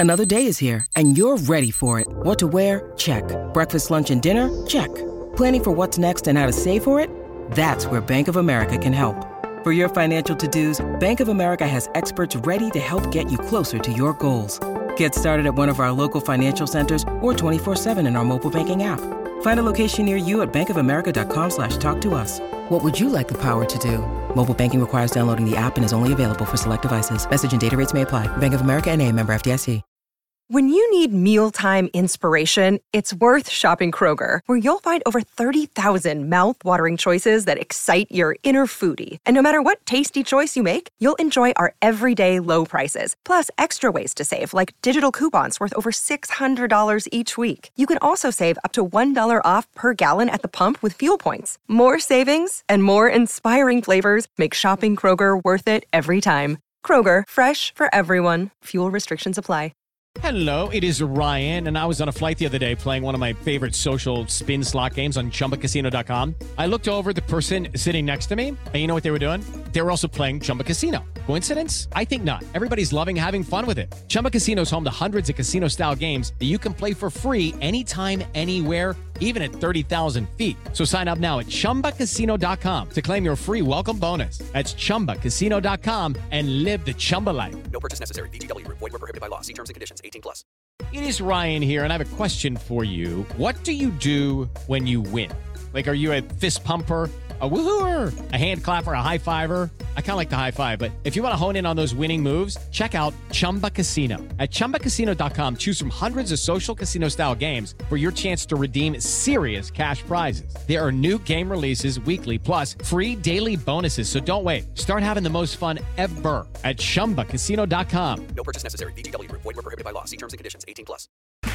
Another day is here, and you're ready for it. What to wear? Check. Breakfast, lunch, and dinner? Check. Planning for what's next and how to save for it? That's where Bank of America can help. For your financial to-dos, Bank of America has experts ready to help get you closer to your goals. Get started at one of our local financial centers or 24/7 in our mobile banking app. Find a location near you at bankofamerica.com/talktous. What would you like the power to do? Mobile banking requires downloading the app and is only available for select devices. Message and data rates may apply. Bank of America N.A., member FDIC. When you need mealtime inspiration, it's worth shopping Kroger, where you'll find over 30,000 mouth-watering choices that excite your inner foodie. And no matter what tasty choice you make, you'll enjoy our everyday low prices, plus extra ways to save, like digital coupons worth over $600 each week. You can also save up to $1 off per gallon at the pump with fuel points. More savings and more inspiring flavors make shopping Kroger worth it every time. Kroger, fresh for everyone. Fuel restrictions apply. Hello, it is Ryan, and I was on a flight the other day playing one of my favorite social spin slot games on ChumbaCasino.com. I looked over the person sitting next to me, and you know what they were doing? They were also playing Chumba Casino. Coincidence? I think not. Everybody's loving having fun with it. Chumba Casino is home to hundreds of casino-style games that you can play for free anytime, anywhere, even at 30,000 feet. So sign up now at ChumbaCasino.com to claim your free welcome bonus. That's ChumbaCasino.com and live the Chumba life. No purchase necessary. VGW. Void where prohibited by law. See terms and conditions. 18+. It is Ryan here, and I have a question for you. What do you do when you win? Like, are you a fist pumper, a woohooer, a hand clapper, a high fiver? I kind of like the high five, but if you want to hone in on those winning moves, check out Chumba Casino. At ChumbaCasino.com, choose from hundreds of social casino-style games for your chance to redeem serious cash prizes. There are new game releases weekly, plus free daily bonuses, so don't wait. Start having the most fun ever at ChumbaCasino.com. No purchase necessary. VGW. Void where prohibited by law. See terms and conditions. 18+.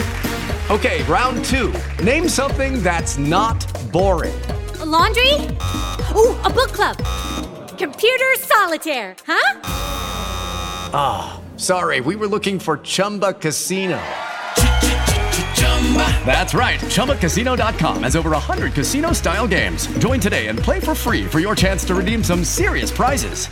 Okay, round two. Name something that's not boring. A laundry? Ooh, a book club. Computer solitaire, huh? Ah, sorry, we were looking for Chumba Casino. That's right, ChumbaCasino.com has over 100 casino-style games. Join today and play for free for your chance to redeem some serious prizes.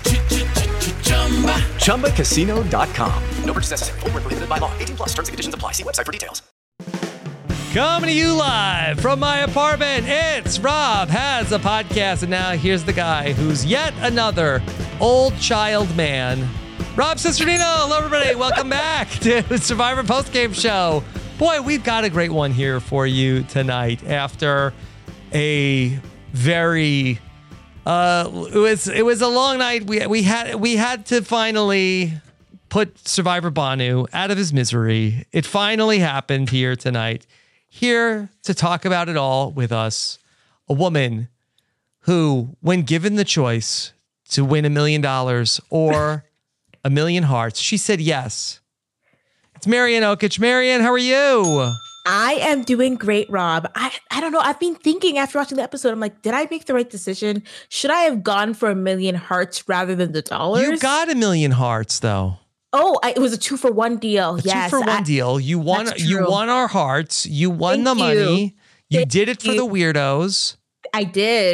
ChumbaCasino.com. No purchase necessary. Void where prohibited by law. 18+. Terms and conditions apply. See website for details. Coming to you live from my apartment, it's Rob Has a Podcast. And now here's the guy who's yet another old child man. Rob Cesternino. Hello, everybody. Welcome back to Survivor Postgame Show. Boy, we've got a great one here for you tonight after a very... it was a long night. We had to finally put Survivor Banu out of his misery. It finally happened here tonight. Here to talk about it all with us, a woman who, when given the choice to win $1 million or 1 million hearts, she said yes. It's Marianne Okic. Marianne, how are you? I am doing great, Rob. I don't know. I've been thinking after watching the episode, I'm like, did I make the right decision? Should I have gone for 1 million hearts rather than the dollars? You got 1 million hearts, though. Oh, it was a 2-for-1 deal. Yes, 2-for-1 deal. You won. You won our hearts. You won the money. You did it for the weirdos. I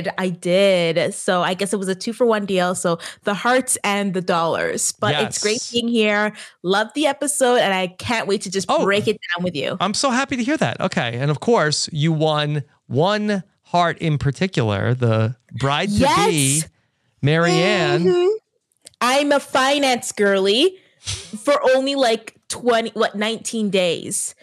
did. So I guess it was a 2-for-1 deal. So the hearts and the dollars. But It's great being here. Love the episode, and I can't wait to just break it down with you. I'm so happy to hear that. Okay, and of course you won one heart in particular, the bride to be, Marianne. Mm-hmm. I'm a finance girly. For only like 19 days.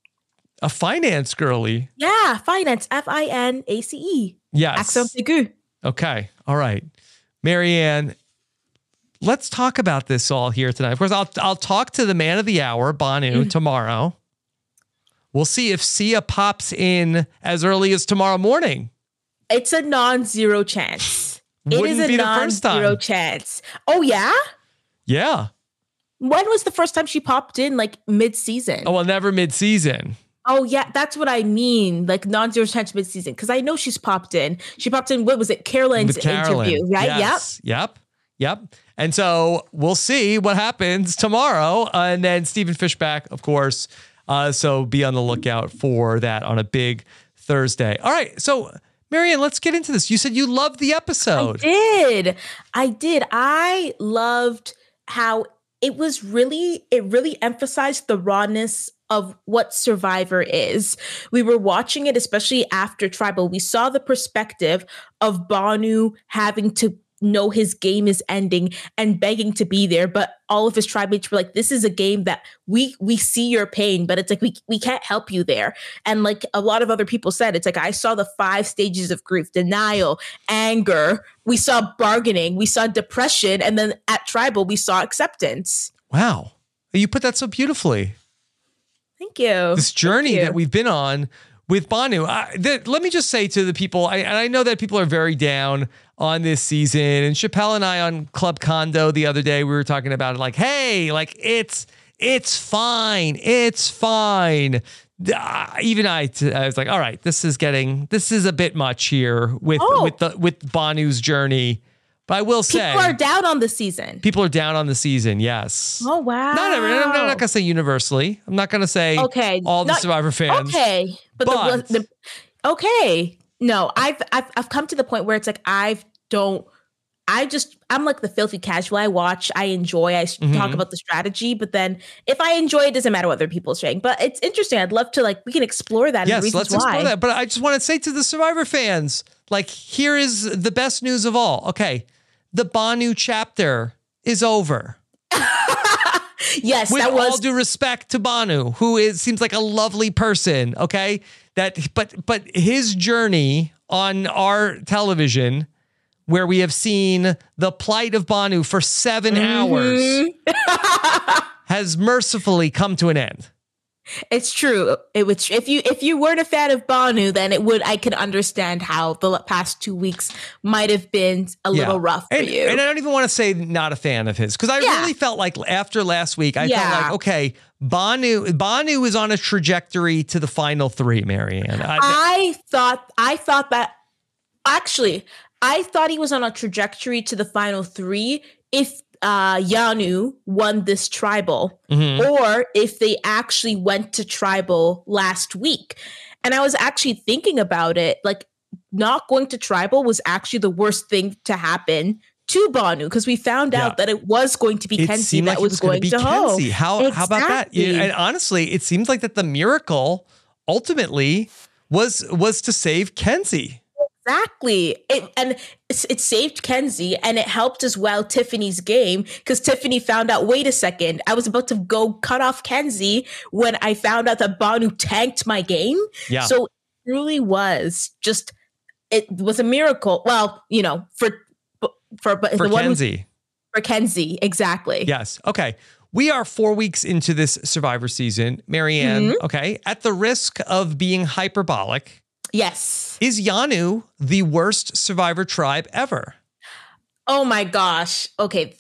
A finance girly? Yeah, finance. FINACE. Yes. Accent aigu. Okay. All right. Marianne, let's talk about this all here tonight. Of course, I'll talk to the man of the hour, Banu, tomorrow. We'll see if Sia pops in as early as tomorrow morning. It's a non-zero chance. Wouldn't be the first time. Non-zero chance. Oh, yeah? Yeah. When was the first time she popped in, like, mid-season? Oh, well, never mid-season. Oh, yeah, that's what I mean, like non-zero chance mid-season, because I know she's popped in. She popped in, what was it, Carolyn's interview, right? Yes. Yep. And so we'll see what happens tomorrow. And then Stephen Fishback, of course. So be on the lookout for that on a big Thursday. All right, so Marianne, let's get into this. You said you loved the episode. I did. I loved how it really emphasized the rawness of what Survivor is. We were watching it, especially after Tribal. We saw the perspective of Bhanu having to know his game is ending and begging to be there, but all of his tribe mates were like, this is a game that we see your pain, but it's like we can't help you there. And like a lot of other people said, it's like I saw the 5 stages of grief: denial, anger, we saw bargaining, we saw depression, and then at Tribal we saw acceptance. Wow, you put that so beautifully. Thank you. This journey that we've been on with Bhanu. Let me just say to the people, and I know that people are very down on this season, and Chappelle and I on Club Condo the other day, we were talking about it like, hey, like it's fine. It's fine. Even I was like, all right, this is a bit much here with Bhanu's journey. But I will say, people are down on the season. People are down on the season. Yes. Oh wow. Not everyone. I'm not gonna say universally. I'm not gonna say all the Survivor fans. Okay, but okay. No, I've come to the point where it's like I'm like the filthy casual. I watch, I enjoy, I talk about the strategy, but then if I enjoy it, doesn't matter what other people are saying. But it's interesting. I'd love to we can explore that. Yes, let's explore that. But I just want to say to the Survivor fans, like, here is the best news of all. Okay, the Bhanu chapter is over. Yes, with all due respect to Bhanu, who seems like a lovely person. Okay, but his journey on our television, where we have seen the plight of Bhanu for 7 hours, has mercifully come to an end. It's true. It was, if you weren't a fan of Bhanu, then I could understand how the past 2 weeks might have been a little rough for you. And I don't even want to say not a fan of his, because I really felt like after last week, I felt like, okay, Bhanu is on a trajectory to the final 3, Marianne. I thought that actually, I thought he was on a trajectory to the final 3 if Yanu won this Tribal, or if they actually went to Tribal last week. And I was actually thinking about it, like not going to Tribal was actually the worst thing to happen to Bhanu, because we found out that it was going to be Kenzie that was going to Kenzie. How about that? Yeah, and honestly, it seems like that the miracle ultimately was to save Kenzie. Exactly. It saved Kenzie, and it helped as well Tiffany's game, because Tiffany found out, wait a second, I was about to go cut off Kenzie when I found out that Bhanu tanked my game. Yeah. So it really was it was a miracle. Well, for Kenzie. For Kenzie, exactly. Yes. Okay. We are 4 weeks into this Survivor season, Marianne. Okay. At the risk of being hyperbolic. Yes. Is Yanu the worst Survivor tribe ever? Oh my gosh. Okay.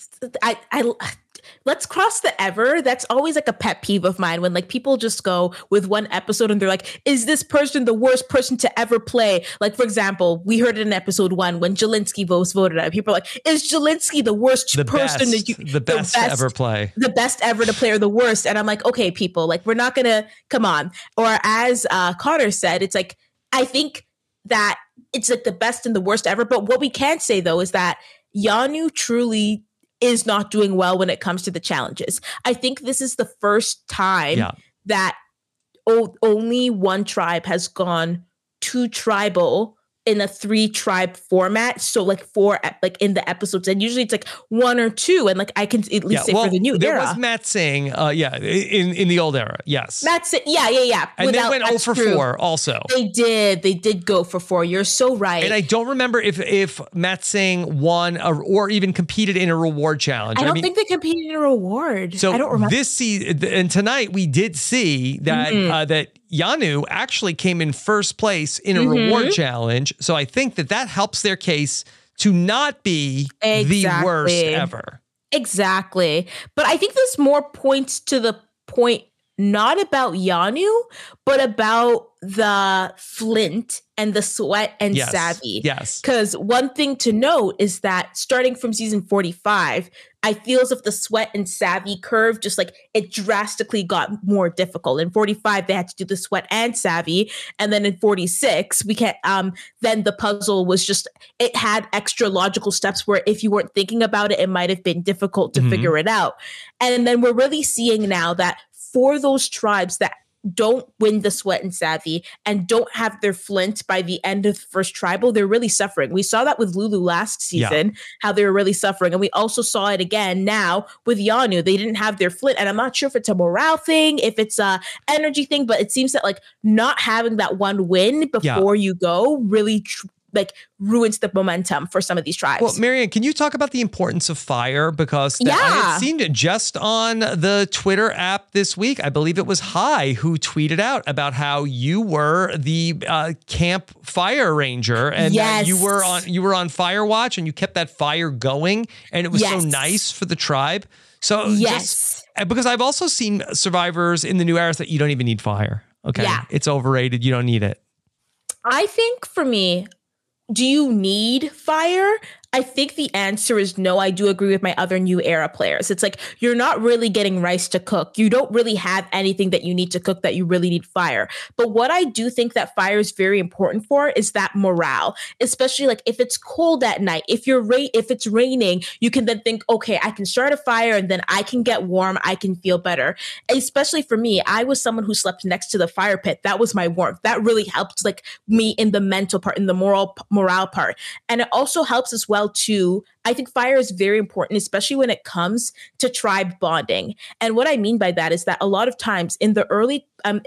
Let's cross the ever. That's always like a pet peeve of mine, when like people just go with one episode and they're like, is this person the worst person to ever play? Like, for example, we heard it in episode 1 when Jelinski was voted out. People are like, is Jelinski the worst person the best to ever play? The best ever to play, or the worst? And I'm like, okay, people, like, we're not gonna, come on. Or as Connor said, it's like, I think that it's like the best and the worst ever. But what we can say, though, is that Yanu truly is not doing well when it comes to the challenges. I think this is the first time that only one tribe has gone to Tribal in a 3-tribe format. So like 4 like in the episodes, and usually it's like 1 or 2, and like I can at least say for the new era. There was Matt Singh, in the old era, yes. Matt Singh, yeah. And they went 0 for 4 also. They did go for 4. You're so right. And I don't remember if Matt Singh won or even competed in a reward challenge. I don't think they competed in a reward. So I don't remember. This season, and tonight we did see that that Yanu actually came in first place in a reward challenge. So I think that helps their case to not be the worst ever. Exactly. But I think this more points to the point, not about Yanu, but about the Flint and the Sweat and Savvy. Yes. Because one thing to note is that starting from season 45, I feel as if the Sweat and Savvy curve just like it drastically got more difficult. In 45, they had to do the Sweat and Savvy. And then in 46, we can't, then the puzzle was just, it had extra logical steps where if you weren't thinking about it, it might have been difficult to figure it out. And then we're really seeing now that for those tribes that don't win the Sweat and Savvy and don't have their Flint by the end of the first tribal, they're really suffering. We saw that with Lulu last season, how they were really suffering. And we also saw it again now with Yanu. They didn't have their Flint. And I'm not sure if it's a morale thing, if it's a energy thing, but it seems that like not having that one win before you go really like ruins the momentum for some of these tribes. Well, Marianne, can you talk about the importance of fire? Because I had seen it just on the Twitter app this week. I believe it was Hai who tweeted out about how you were the camp fire ranger and that you were on Fire Watch and you kept that fire going and it was so nice for the tribe. So because I've also seen survivors in the new eras that you don't even need fire. Okay. Yeah. It's overrated. You don't need it. I think for me, do you need fire? I think the answer is no. I do agree with my other new era players. It's like, you're not really getting rice to cook. You don't really have anything that you need to cook that you really need fire. But what I do think that fire is very important for is that morale, especially like if it's cold at night, if it's raining, you can then think, okay, I can start a fire and then I can get warm. I can feel better. Especially for me, I was someone who slept next to the fire pit. That was my warmth. That really helped like me in the mental part, in the morale part. And it also helps as well too. I think fire is very important, especially when it comes to tribe bonding. And what I mean by that is that a lot of times in the early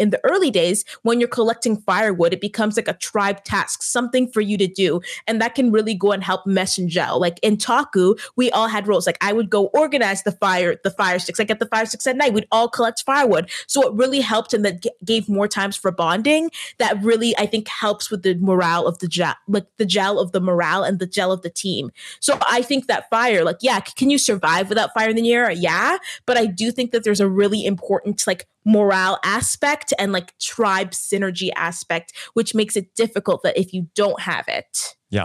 days, when you're collecting firewood, it becomes like a tribe task, something for you to do. And that can really go and help mesh and gel. Like in Taku, we all had roles. Like I would go organize the fire sticks. I get the fire sticks at night. We'd all collect firewood. So it really helped and that gave more times for bonding. That really, I think, helps with the morale of the gel, like the gel of the morale and the gel of the team. So I think that fire, like, yeah, can you survive without fire in the year? Yeah. But I do think that there's a really important, like, morale aspect and like tribe synergy aspect, which makes it difficult that if you don't have it. Yeah.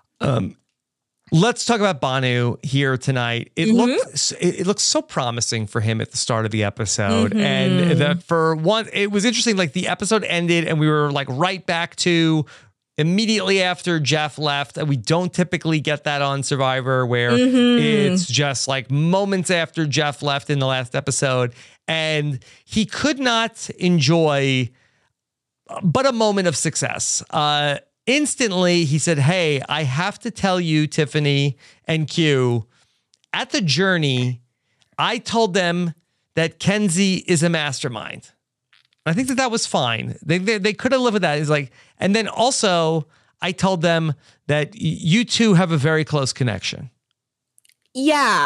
Let's talk about Banu here tonight. It looks so promising for him at the start of the episode. And that for one, it was interesting, like the episode ended and we were like right back to immediately after Jeff left. And we don't typically get that on Survivor where it's just like moments after Jeff left in the last episode. And he could not enjoy but a moment of success. Instantly, he said, hey, I have to tell you, Tiffany and Q, at the journey, I told them that Kenzie is a mastermind. I think that was fine. They could have lived with that. It's like, and then also, I told them that you two have a very close connection. Yeah.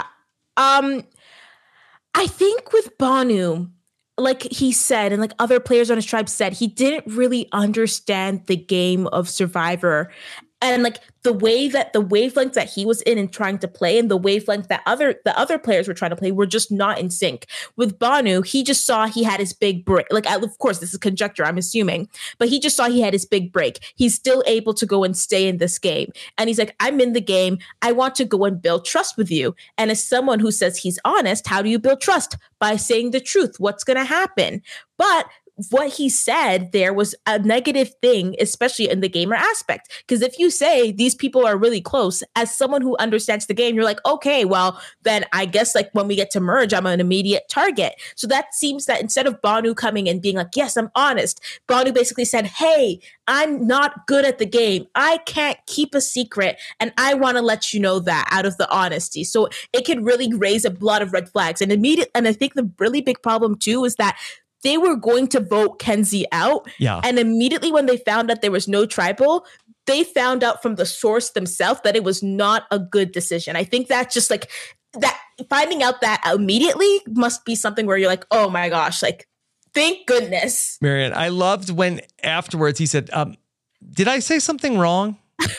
I think with Banu, like he said, and like other players on his tribe said, he didn't really understand the game of Survivor. And like the wavelength that he was in and trying to play and the wavelength that the other players were trying to play were just not in sync. With Banu, he just saw he had his big break. Like, of course, this is conjecture, I'm assuming, but he just saw he had his big break. He's still able to go and stay in this game. And he's like, I'm in the game. I want to go and build trust with you. And as someone who says he's honest, how do you build trust? By saying the truth. What's going to happen? But what he said there was a negative thing, especially in the gamer aspect. Because if you say these people are really close, as someone who understands the game, you're like, okay, well, then I guess like when we get to merge, I'm an immediate target. So that seems that instead of Banu coming and being like, yes, I'm honest, Banu basically said, hey, I'm not good at the game. I can't keep a secret. And I want to let you know that out of the honesty. So it could really raise a lot of red flags. And I think the really big problem too is that they were going to vote Kenzie out. Yeah. And immediately when they found out there was no tribal, they found out from the source themselves that it was not a good decision. I think that's just like that, finding out that immediately must be something where you're like, oh my gosh, like, thank goodness. Marianne, I loved when afterwards he said, did I say something wrong?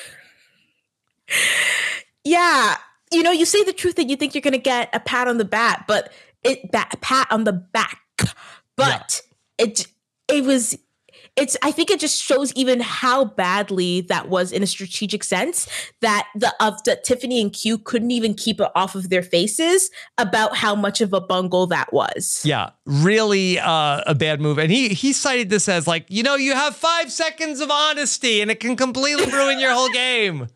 Yeah. You know, you say the truth and you think you're going to get a pat on the back, but it I think it just shows even how badly that was in a strategic sense, that Tiffany and Q couldn't even keep it off of their faces about how much of a bungle that was. Yeah, really a bad move. And he cited this as like, you have 5 seconds of honesty and it can completely ruin your whole game.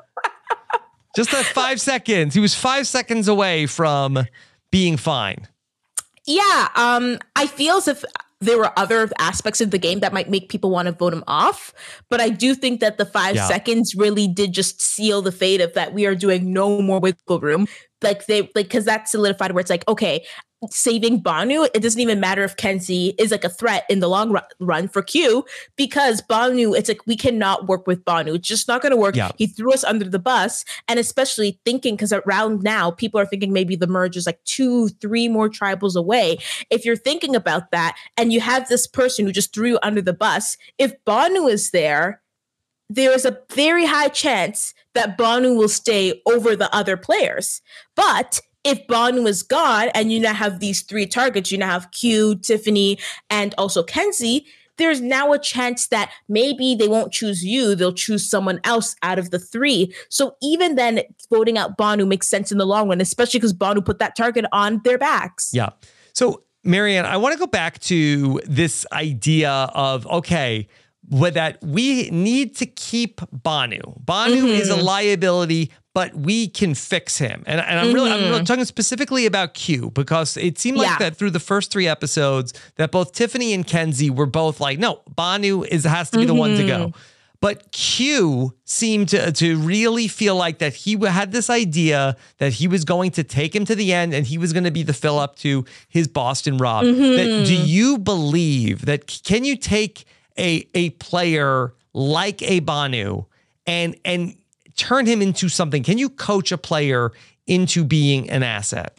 Just that 5 seconds. He was 5 seconds away from being fine. Yeah, I feel as if there were other aspects of the game that might make people want to vote him off. But I do think that the 5 seconds really did just seal the fate of that we are doing no more wiggle room. Because that solidified where it's like, okay, saving Banu, it doesn't even matter if Kenzie is like a threat in the long run for Q, because Banu, it's like we cannot work with Banu. It's just not going to work. Yeah. He threw us under the bus, and especially thinking, because around now people are thinking maybe the merge is like 2-3 more tribals away. If you're thinking about that and you have this person who just threw you under the bus, if Banu is there is a very high chance that Banu will stay over the other players. But if Banu is gone and you now have these 3 targets, you now have Q, Tiffany, and also Kenzie, there's now a chance that maybe they won't choose you, they'll choose someone else out of the 3. So even then, voting out Banu makes sense in the long run, especially because Banu put that target on their backs. Yeah. So, Marianne, I want to go back to this idea of, okay, that we need to keep Banu. Banu is a liability, but we can fix him. And I'm really talking specifically about Q, because it seemed like that through the first 3 episodes that both Tiffany and Kenzie were both like, no, Banu has to be the one to go. But Q seemed to really feel like that he had this idea that he was going to take him to the end and he was going to be the fill up to his Boston Rob. That, do you believe that, can you take a player like a Banu and turn him into something? Can you coach a player into being an asset?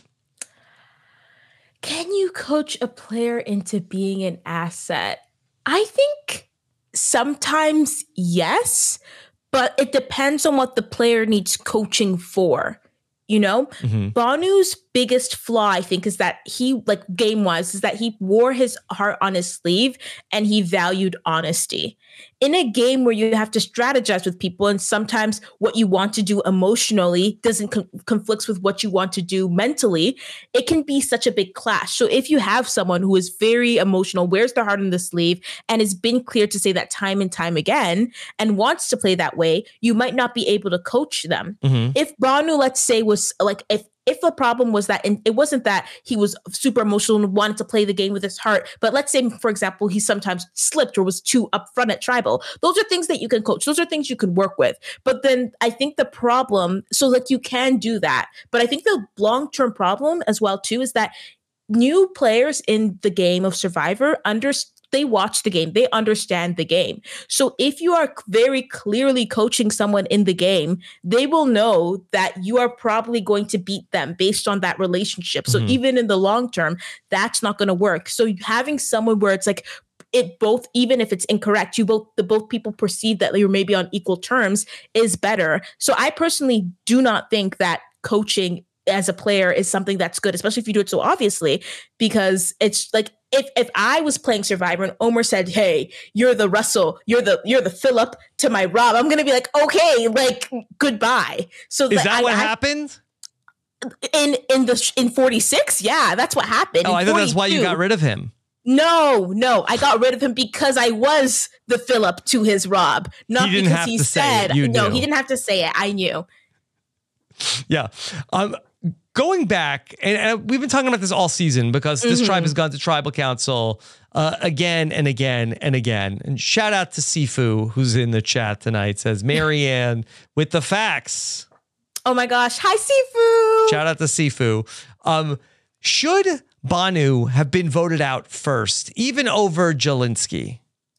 Can you coach a player into being an asset? I think sometimes yes, but it depends on what the player needs coaching for. Banu's biggest flaw, I think, is that he, like game-wise, is that he wore his heart on his sleeve and he valued honesty. In a game where you have to strategize with people, and sometimes what you want to do emotionally doesn't conflicts with what you want to do mentally, it can be such a big clash. So if you have someone who is very emotional, wears their heart on the sleeve, and has been clear to say that time and time again, and wants to play that way, you might not be able to coach them. If Banu, let's say, was like, if the problem was that, and it wasn't that he was super emotional and wanted to play the game with his heart, but let's say, for example, he sometimes slipped or was too upfront at tribal. Those are things that you can coach. Those are things you can work with. But then I think the problem, so like you can do that. But I think the long-term problem as well too is that new players in the game of Survivor they watch the game. They understand the game. So if you are very clearly coaching someone in the game, they will know that you are probably going to beat them based on that relationship. So even in the long term, that's not going to work. So having someone where it's like, even if it's incorrect, both people perceive that you're maybe on equal terms is better. So I personally do not think that coaching as a player is something that's good, especially if you do it so obviously, because it's like, if I was playing Survivor and Omar said, "Hey, you're the Russell, you're the Phillip to my Rob," I'm gonna be like, "Okay, like goodbye." So is that what happened? In 46? Yeah, that's what happened. Oh, I thought that's why you got rid of him. No, I got rid of him because I was the Phillip to his Rob, not because he said. No, he didn't have to say it. I knew. Yeah. Going back, and we've been talking about this all season because this tribe has gone to tribal council again and again and again. And shout out to Sifu, who's in the chat tonight, says, Marianne with the facts. Oh my gosh. Hi, Sifu. Shout out to Sifu. Should Banu have been voted out first, even over Jelinski?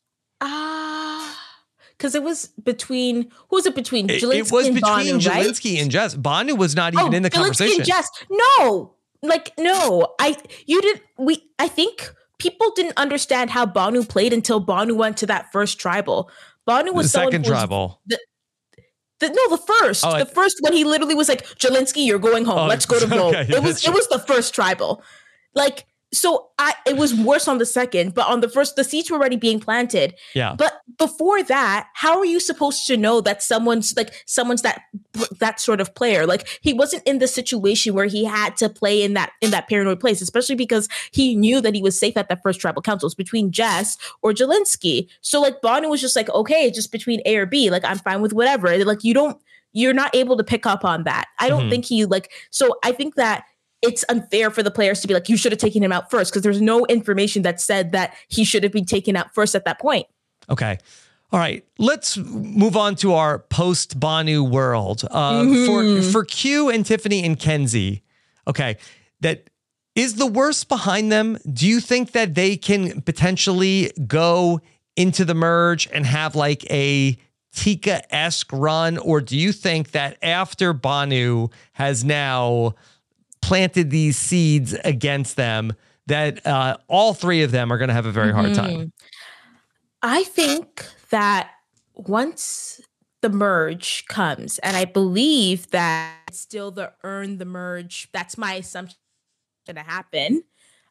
Because it was between, who was it between? Jelinski it was and between Banu, Jelinski and Jess. Banu was not even in the conversation. And Jess. No. I think people didn't understand how Banu played until Banu went to that first tribal. Banu was the second tribal. The first. The first when he literally was like, Jelinski, you're going home. Let's go to Vogue. Okay, it was the first tribal. Like, it was worse on the second, but on the first, the seeds were already being planted. Yeah. But before that, how are you supposed to know that someone's that sort of player? Like, he wasn't in the situation where he had to play in that paranoid place, especially because he knew that he was safe at that first tribal council. It's between Jess or Jelinski. So like Banu was just like, okay, it's just between A or B. Like, I'm fine with whatever. Like, you're not able to pick up on that. I don't think so I think that it's unfair for the players to be like, you should have taken him out first, because there's no information that said that he should have been taken out first at that point. Okay. All right. Let's move on to our post-Banu world. For Q and Tiffany and Kenzie, okay, that is the worst behind them. Do you think that they can potentially go into the merge and have like a Tika-esque run? Or do you think that after Banu has now planted these seeds against them, that all three of them are going to have a very hard time? I think that once the merge comes, and I believe that it's still the earn the merge, that's my assumption going to happen.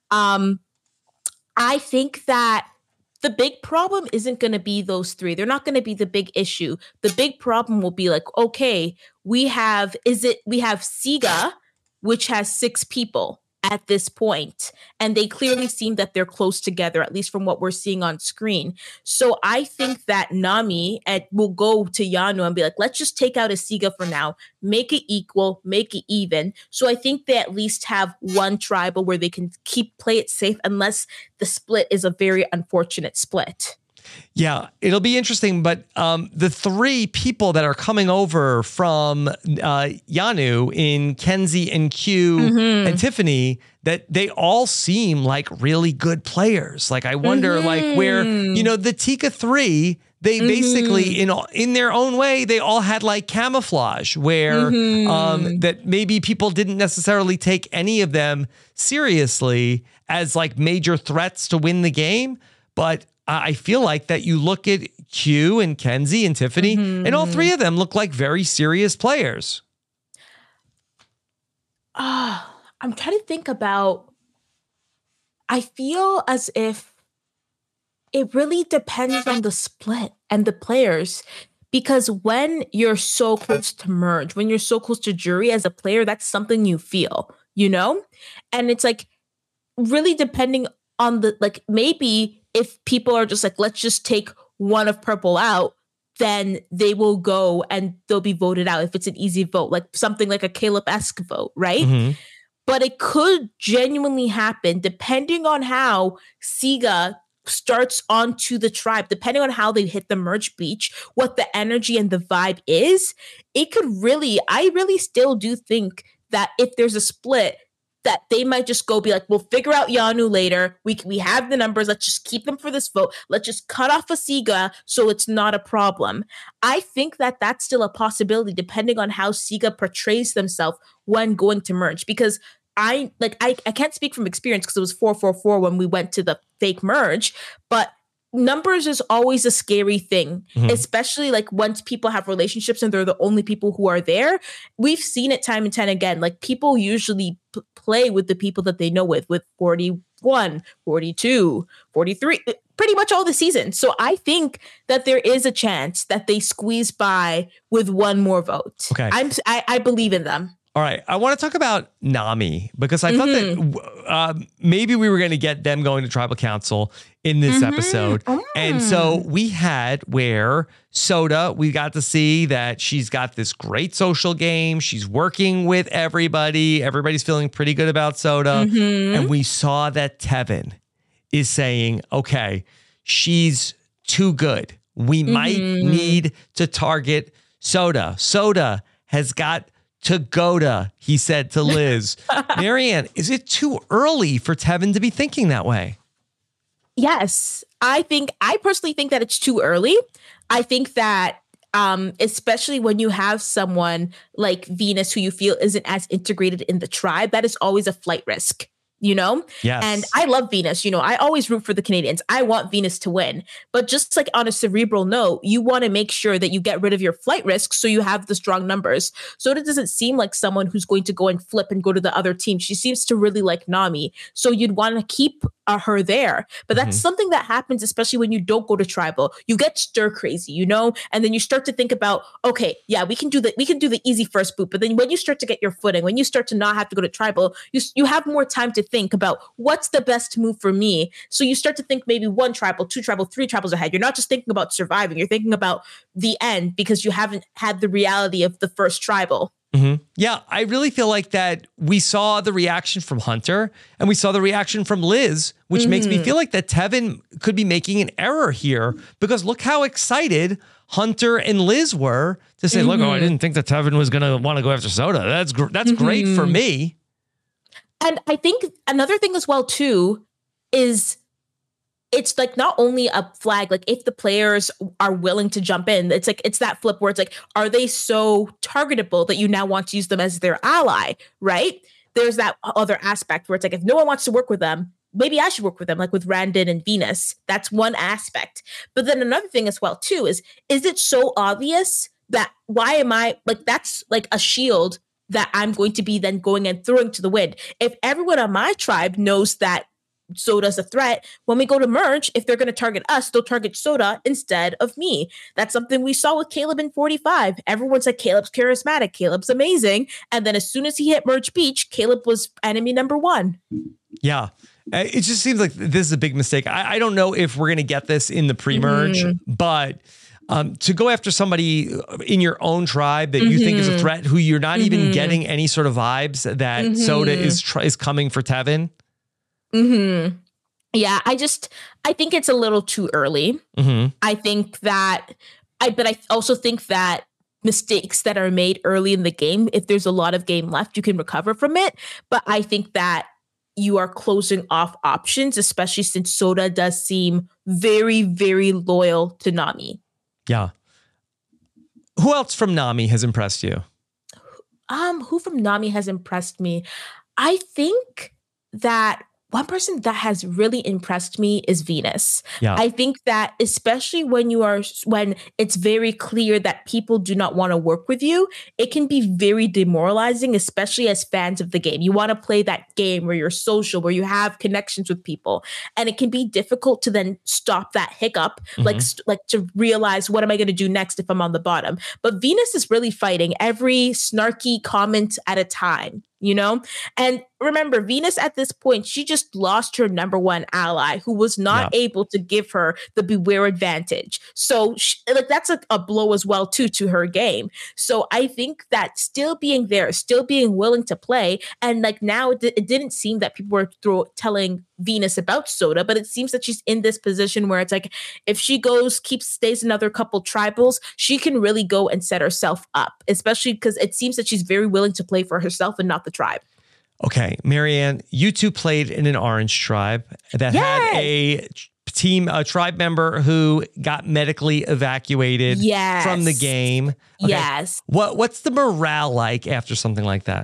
I think that the big problem isn't going to be those three. They're not going to be the big issue. The big problem will be like, okay, we have Siga, which has 6 people at this point, and they clearly seem that they're close together, at least from what we're seeing on screen. So I think that Nami will go to Yano and be like, let's just take out a Siga for now, make it equal, make it even. So I think they at least have one tribal where they can play it safe, unless the split is a very unfortunate split. Yeah, it'll be interesting. But the 3 people that are coming over from Yanu in Kenzie and Q and Tiffany, that they all seem like really good players. Like, I wonder like where, the Tika 3, they basically in their own way, they all had like camouflage where that maybe people didn't necessarily take any of them seriously as like major threats to win the game. But I feel like that you look at Q and Kenzie and Tiffany, and all 3 of them look like very serious players. I'm trying to think about, I feel as if it really depends on the split and the players, because when you're so close to merge, when you're so close to jury as a player, that's something you feel, and it's like really depending on the, like, maybe if people are just like, let's just take one of purple out, then they will go and they'll be voted out if it's an easy vote, like something like a Caleb-esque vote, right? But it could genuinely happen depending on how Siga starts onto the tribe, depending on how they hit the merge beach, what the energy and the vibe is. It could I really still do think that if there's a split, that they might just go be like, we'll figure out Yanu later. We have the numbers. Let's just keep them for this vote. Let's just cut off a Siga so it's not a problem. I think that that's still a possibility depending on how Siga portrays themselves when going to merge. Because I can't speak from experience because it was 4-4-4 when we went to the fake merge, but numbers is always a scary thing, especially like once people have relationships and they're the only people who are there. We've seen it time and time again. Like, people usually play with the people that they know with 41, 42, 43, pretty much all the season. So I think that there is a chance that they squeeze by with one more vote. Okay. I believe in them. All right. I want to talk about Nami, because I thought that maybe we were going to get them going to Tribal Council in this episode. And so we had where Soda, we got to see that she's got this great social game. She's working with everybody. Everybody's feeling pretty good about Soda. And we saw that Tevin is saying, okay, she's too good. We might need to target Soda. Soda has got to Goda, he said to Liz. Marianne, is it too early for Tevin to be thinking that way? Yes, I personally think that it's too early. I think that especially when you have someone like Venus who you feel isn't as integrated in the tribe, that is always a flight risk. you know? Yes. And I love Venus. You know, I always root for the Canadians. I want Venus to win. But just like on a cerebral note, you want to make sure that you get rid of your flight risk so you have the strong numbers. So it doesn't seem like someone who's going to go and flip and go to the other team. She seems to really like Nami. So you'd want to keep her there. But that's something that happens, especially when you don't go to tribal. You get stir crazy, you know? And then you start to think about, okay, yeah, we can do the easy first boot. But then when you start to get your footing, when you start to not have to go to tribal, you have more time to think about what's the best move for me. So you start to think maybe 1 tribal, 2 tribal, 3 tribals ahead. You're not just thinking about surviving. You're thinking about the end because you haven't had the reality of the first tribal. Mm-hmm. Yeah, I really feel like that we saw the reaction from Hunter and we saw the reaction from Liz, which makes me feel like that Tevin could be making an error here because look how excited Hunter and Liz were to say, look, I didn't think that Tevin was going to want to go after Soda. That's great for me. And I think another thing as well, too, is it's like not only a flag, like if the players are willing to jump in, it's like it's that flip where it's like, are they so targetable that you now want to use them as their ally, right? There's that other aspect where it's like, if no one wants to work with them, maybe I should work with them, like with Randon and Venus. That's one aspect. But then another thing as well, too, is it so obvious that why am I, like that's like a shield that I'm going to be then going and throwing to the wind. If everyone on my tribe knows that Soda's a threat, when we go to merge, if they're going to target us, they'll target Soda instead of me. That's something we saw with Caleb in 45. Everyone said Caleb's charismatic, Caleb's amazing. And then as soon as he hit Merge Beach, Caleb was enemy number 1. Yeah. It just seems like this is a big mistake. I don't know if we're going to get this in the pre-merge, but to go after somebody in your own tribe that you think is a threat, who you're not even getting any sort of vibes that Soda is coming for Tevin. Yeah, I think it's a little too early. I think that, but I also think that mistakes that are made early in the game, if there's a lot of game left, you can recover from it. But I think that you are closing off options, especially since Soda does seem very, very loyal to Nami. Yeah. Who else from Nami has impressed you? Who from Nami has impressed me? I think that one person that has really impressed me is Venus. Yeah. I think that especially when it's very clear that people do not want to work with you, it can be very demoralizing, especially as fans of the game. You want to play that game where you're social, where you have connections with people. And it can be difficult to then stop that hiccup, like to realize, what am I going to do next if I'm on the bottom? But Venus is really fighting every snarky comment at a time. You know, and remember, Venus at this point, she just lost her number 1 ally who was not able to give her the Beware advantage. So that's a blow as well, too, to her game. So I think that still being there, still being willing to play. And like now it didn't seem that people were telling Venus about Soda, but it seems that she's in this position where it's like, if she stays another couple tribals, she can really go and set herself up, especially because it seems that she's very willing to play for herself and not the tribe. Okay, Marianne, you two played in an orange tribe that had a tribe member who got medically evacuated from the game. Okay. Yes. What's the morale like after something like that?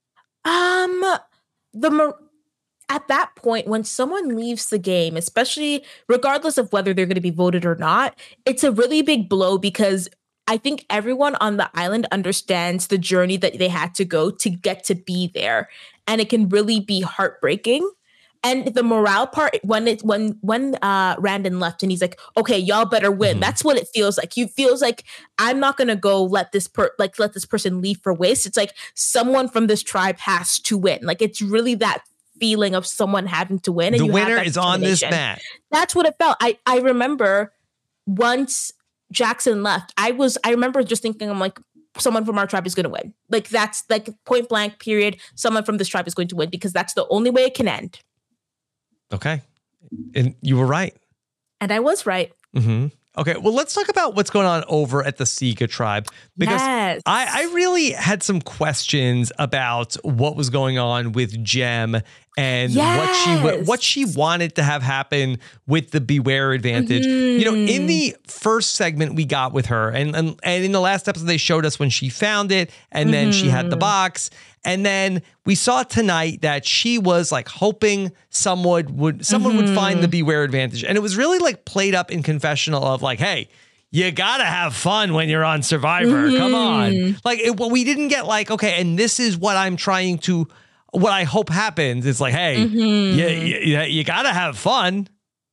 At that point, when someone leaves the game, especially regardless of whether they're going to be voted or not, it's a really big blow because I think everyone on the island understands the journey that they had to go to get to be there. And it can really be heartbreaking. And the morale part, when Randon left and he's like, okay, y'all better win. That's what it feels like. You feels like I'm not going to go let this person leave for waste. It's like someone from this tribe has to win. Like it's really that feeling of someone having to win. And the winner is on this mat. That's what it felt. I remember once Jackson left, I remember just thinking, I'm like, someone from our tribe is going to win. Like that's like point blank period. Someone from this tribe is going to win because that's the only way it can end. Okay. And you were right. And I was right. Okay, well, let's talk about what's going on over at the Sika tribe, because I really had some questions about what was going on with Jem and Yes. what she wanted to have happen with the Beware advantage. You know, in the first segment we got with her, and in the last episode they showed us when she found it, and then she had the box, and then we saw tonight that she was like hoping someone would find the Beware advantage, and it was really like played up in confessional of like, hey, you gotta have fun when you're on Survivor. Come on. Like, we didn't get like, okay, and this is what I'm trying to, what I hope happens. It's like, hey, you gotta have fun.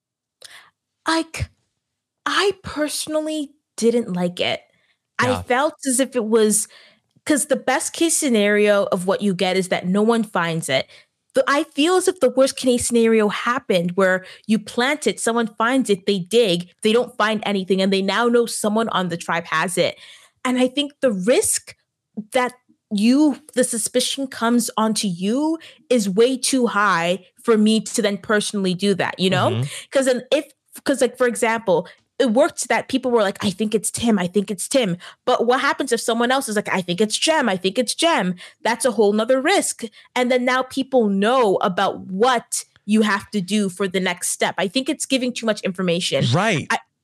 Like, I personally didn't like it. Yeah. I felt as if it was, because the best case scenario of what you get is that no one finds it. I feel as if the worst case scenario happened where you plant it, someone finds it, they dig, they don't find anything, and they now know someone on the tribe has it. And I think the risk that the suspicion comes onto you is way too high for me to then personally do that, you know? Because like, for example, it worked that people were like, I think it's Tim. But what happens if someone else is like, I think it's Jem? That's a whole nother risk. And then now people know about what you have to do for the next step. I think it's giving too much information. Right.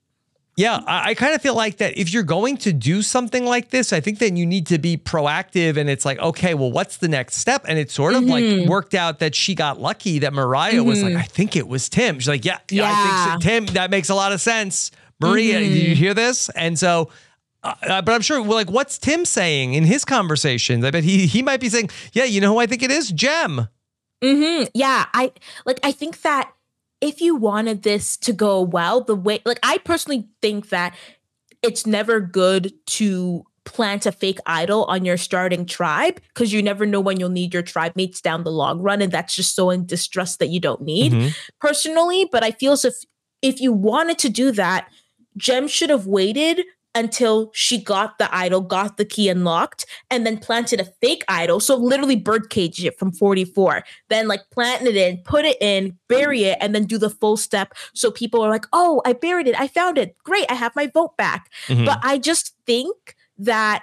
I kind of feel like that if you're going to do something like this, I think then you need to be proactive, and it's like, okay, well, what's the next step? And it sort of like worked out that she got lucky that Mariah was like, I think it was Tim. She's like, yeah, I think so. Tim, that makes a lot of sense. Maria, did you hear this? And so, but I'm sure, like, what's Tim saying in his conversations? I bet he might be saying, yeah, you know who I think it is? Jem. Yeah, I think that if you wanted this to go well, the way, like, I personally think that it's never good to plant a fake idol on your starting tribe, because you never know when you'll need your tribe mates down the long run, and that's just so in distrust that you don't need personally. But I feel as if you wanted to do that, Jem should have waited until she got the idol, got the key unlocked, and then planted a fake idol. So literally birdcage it from 44, then like plant it in, put it in, bury it, and then do the full step. So people are like, oh, I buried it. I found it. Great. I have my vote back. But I just think that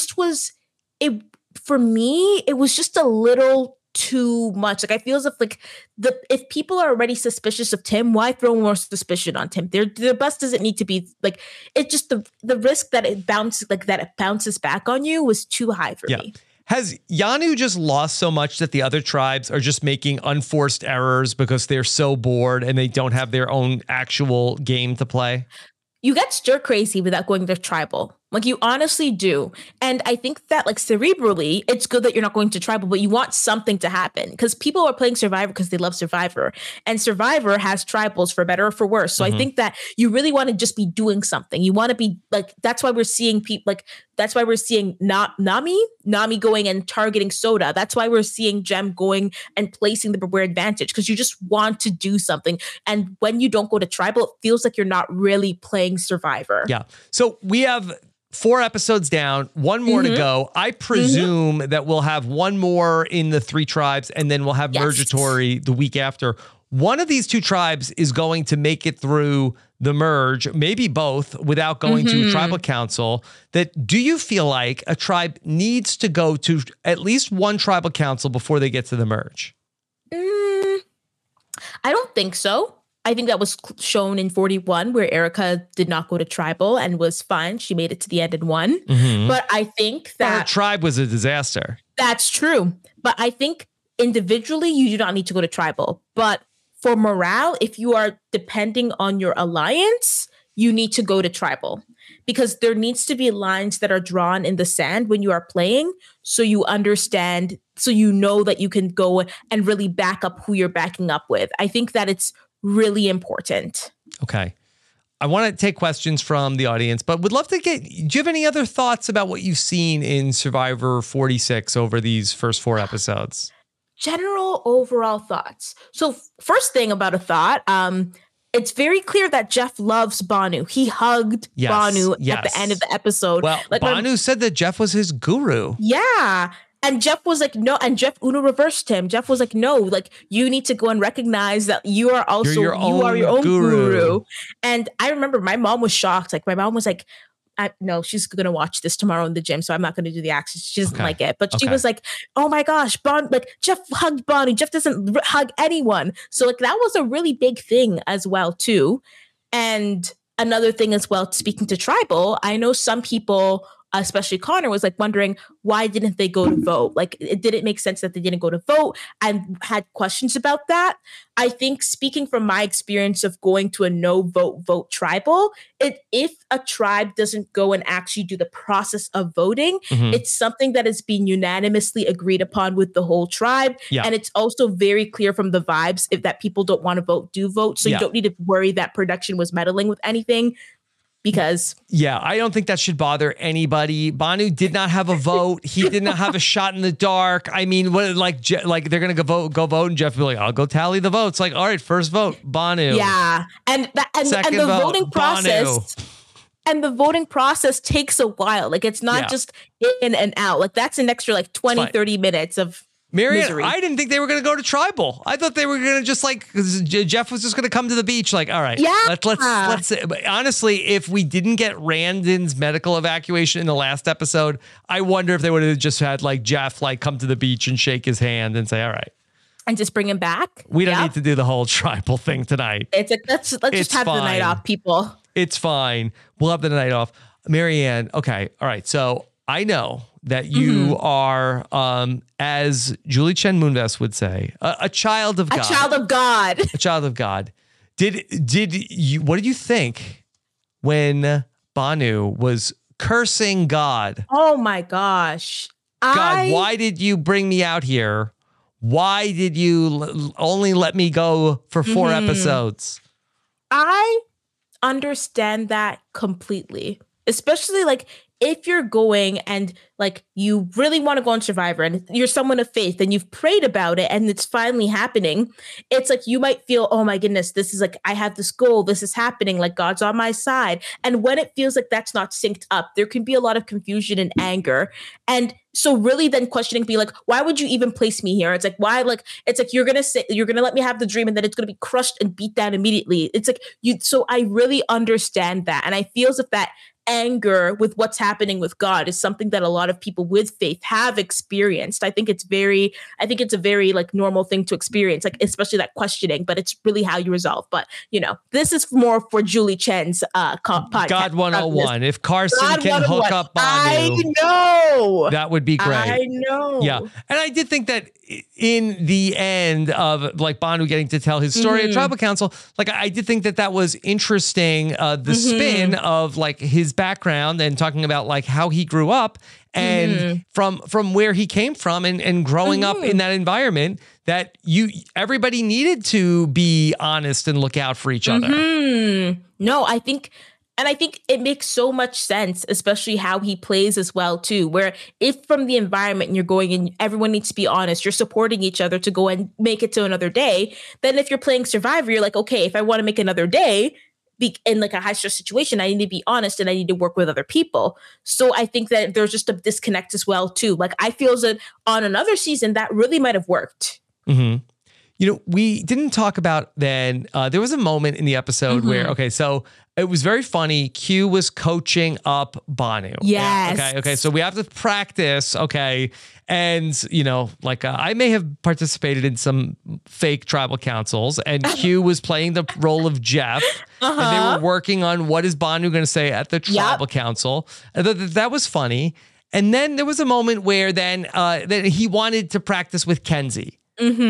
for me, it was just a little too much. Like, I feel as if like if people are already suspicious of Tim, why throw more suspicion on Tim? The bus doesn't need to be like, it just the risk that it bounces back on you was too high for me. Has Yanu just lost so much that the other tribes are just making unforced errors because they're so bored and they don't have their own actual game to play? You get stir crazy without going to tribal. Like, you honestly do. And I think that, like, cerebrally, it's good that you're not going to tribal, but you want something to happen, because people are playing Survivor because they love Survivor, and Survivor has tribals for better or for worse. So I think that you really want to just be doing something. You want to be like, that's why we're seeing people like, that's why we're seeing Nami going and targeting Soda. That's why we're seeing Jem going and placing the Beware advantage, because you just want to do something. And when you don't go to tribal, it feels like you're not really playing Survivor. Yeah. So we have 4 episodes down, 1 more to go. I presume that we'll have 1 more in the 3 tribes, and then we'll have Mergatory the week after. One of these 2 tribes is going to make it through the merge, maybe both, without going to tribal council. Do you feel like a tribe needs to go to at least 1 tribal council before they get to the merge? I don't think so. I think that was shown in 41, where Erica did not go to tribal and was fine. She made it to the end and won. But I think that our tribe was a disaster. That's true. But I think individually, you do not need to go to tribal. But for morale, if you are depending on your alliance, you need to go to tribal, because there needs to be lines that are drawn in the sand when you are playing, so you understand, so you know that you can go and really back up who you're backing up with. I think that it's really important. Okay. I want to take questions from the audience, but would love to do you have any other thoughts about what you've seen in Survivor 46 over these first 4 episodes? General overall thoughts. So first thing about a thought, it's very clear that Jeff loves Banu. He hugged Banu at the end of the episode. Well, like, Banu said that Jeff was his guru. Yeah. And Jeff was like, no. And Uno reversed him. Jeff was like, no, like, you need to go and recognize that you are also, you are your own guru. And I remember my mom was shocked. Like, my mom was like, no, she's going to watch this tomorrow in the gym, so I'm not going to do the accents. She doesn't like it. But she Okay. was like, oh my gosh, Jeff hugged Bonnie. Jeff doesn't hug anyone. So like that was a really big thing as well too. And another thing as well, speaking to Tribal, I know some people, especially Connor, was like wondering why didn't they go to vote? Like it didn't make sense that they didn't go to vote, and had questions about that. I think, speaking from my experience of going to a no vote Tribal, if a tribe doesn't go and actually do the process of voting, it's something that is being unanimously agreed upon with the whole tribe. Yeah. And it's also very clear from the vibes if that people don't want to vote, do vote. So you don't need to worry that production was meddling with anything. Because I don't think that should bother anybody. Banu did not have a vote. He did not have a shot in the dark. I mean, what like they're gonna go vote, and Jeff will be like, "I'll go tally the votes." Like, all right, first vote, Banu. Yeah, and the vote, voting process. Banu. And the voting process takes a while. Like it's not just in and out. Like that's an extra like 20, 30 minutes of Marianne, misery. I didn't think they were going to go to Tribal. I thought they were going to just Jeff was just going to come to the beach. Like, all right, let's. But honestly, if we didn't get Randon's medical evacuation in the last episode, I wonder if they would have just had like Jeff like come to the beach and shake his hand and say, all right, and just bring him back. We don't need to do the whole Tribal thing tonight. It's like let's just have the night off, people. It's fine. We'll have the night off. Marianne, okay, all right. So I know that you are, as Julie Chen Moonves would say, a child of God. A child of God. A child of God. Did you? What did you think when Banu was cursing God? Oh my gosh, God, why did you bring me out here? Why did you only let me go for 4 episodes? I understand that completely, especially like if you're going and like you really want to go on Survivor and you're someone of faith and you've prayed about it and it's finally happening, it's like you might feel, oh my goodness, this is like, I have this goal, this is happening, like God's on my side. And when it feels like that's not synced up, there can be a lot of confusion and anger. And so really then questioning, be like, why would you even place me here? It's like, why? Like, it's like, you're going to let me have the dream and then it's going to be crushed and beat down immediately. It's like so I really understand that. And I feel as if that anger with what's happening with God is something that a lot of people with faith have experienced. I think it's a very like normal thing to experience, like especially that questioning, but it's really how you resolve. But this is more for Julie Chen's podcast. God 101. If Carson God can hook up Banu, I know that would be great. I know. Yeah. And I did think that in the end of like Banu getting to tell his story at Tribal Council, like I did think that was interesting. The spin of like his background and talking about like how he grew up and from where he came from and growing up in that environment, that everybody needed to be honest and look out for each other. No, I think it makes so much sense, especially how he plays as well, too, where if from the environment you're going and everyone needs to be honest, you're supporting each other to go and make it to another day. Then if you're playing Survivor, you're like, okay, if I want to make another day in like a high stress situation, I need to be honest and I need to work with other people. So I think that there's just a disconnect as well, too. Like I feel that on another season, that really might have worked. We didn't talk about then, there was a moment in the episode where, so it was very funny. Q was coaching up Banu. Yes. Okay. So we have to practice. Okay. And, I may have participated in some fake tribal councils, and Q was playing the role of Jeff, and they were working on what is Banu going to say at the tribal council. And that was funny. And then there was a moment where then he wanted to practice with Kenzie.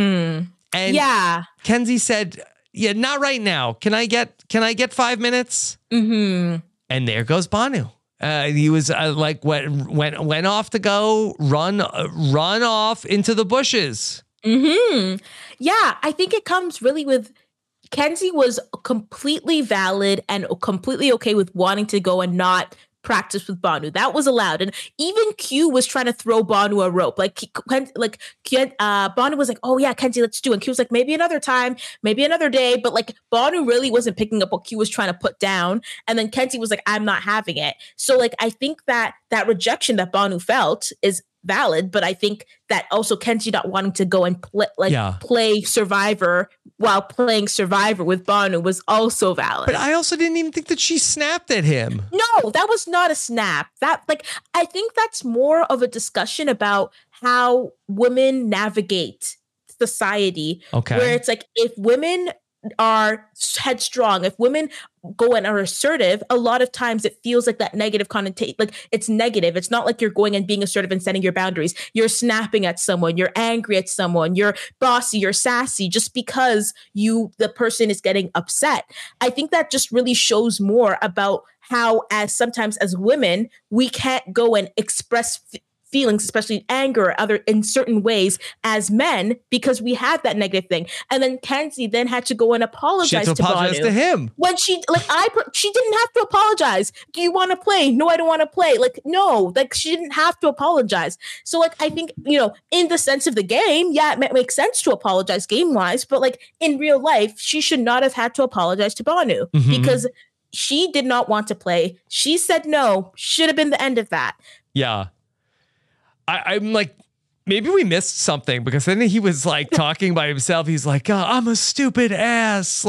And Kenzie said, yeah, not right now. Can I get 5 minutes? And there goes Banu. He was went off to go run off into the bushes. Yeah, I think it comes really with Kenzie was completely valid and completely okay with wanting to go and not practice with Banu. That was allowed. And even Q was trying to throw Banu a rope. Banu was like, oh yeah, Kenzie, let's do it. And Q was like, maybe another time, maybe another day. But like Banu really wasn't picking up what Q was trying to put down. And then Kenzie was like, I'm not having it. So like, I think that rejection that Banu felt is valid, but I think that also Kenzie not wanting to go and play Survivor while playing Survivor with Banu was also valid. But I also didn't even think that she snapped at him. No, that was not a snap. I think that's more of a discussion about how women navigate society. Okay. Where it's like, if women are headstrong, if women go and are assertive, a lot of times it feels like that negative connotation, like it's negative. It's not like you're going and being assertive and setting your boundaries. You're snapping at someone, you're angry at someone, you're bossy, you're sassy, just because the person is getting upset. I think that just really shows more about how, sometimes as women, we can't go and express feelings, especially anger or other in certain ways as men, because we have that negative thing. And then Kenzie then had to go and apologize to Banu to him when she didn't have to apologize. Do you want to play? No, I don't want to play. No, she didn't have to apologize. So I think, in the sense of the game, yeah, it makes sense to apologize game wise, but in real life, she should not have had to apologize to Banu because she did not want to play. She said no, should have been the end of that. Yeah. I'm like, maybe we missed something, because then he was talking by himself. He's like, oh, I'm a stupid ass.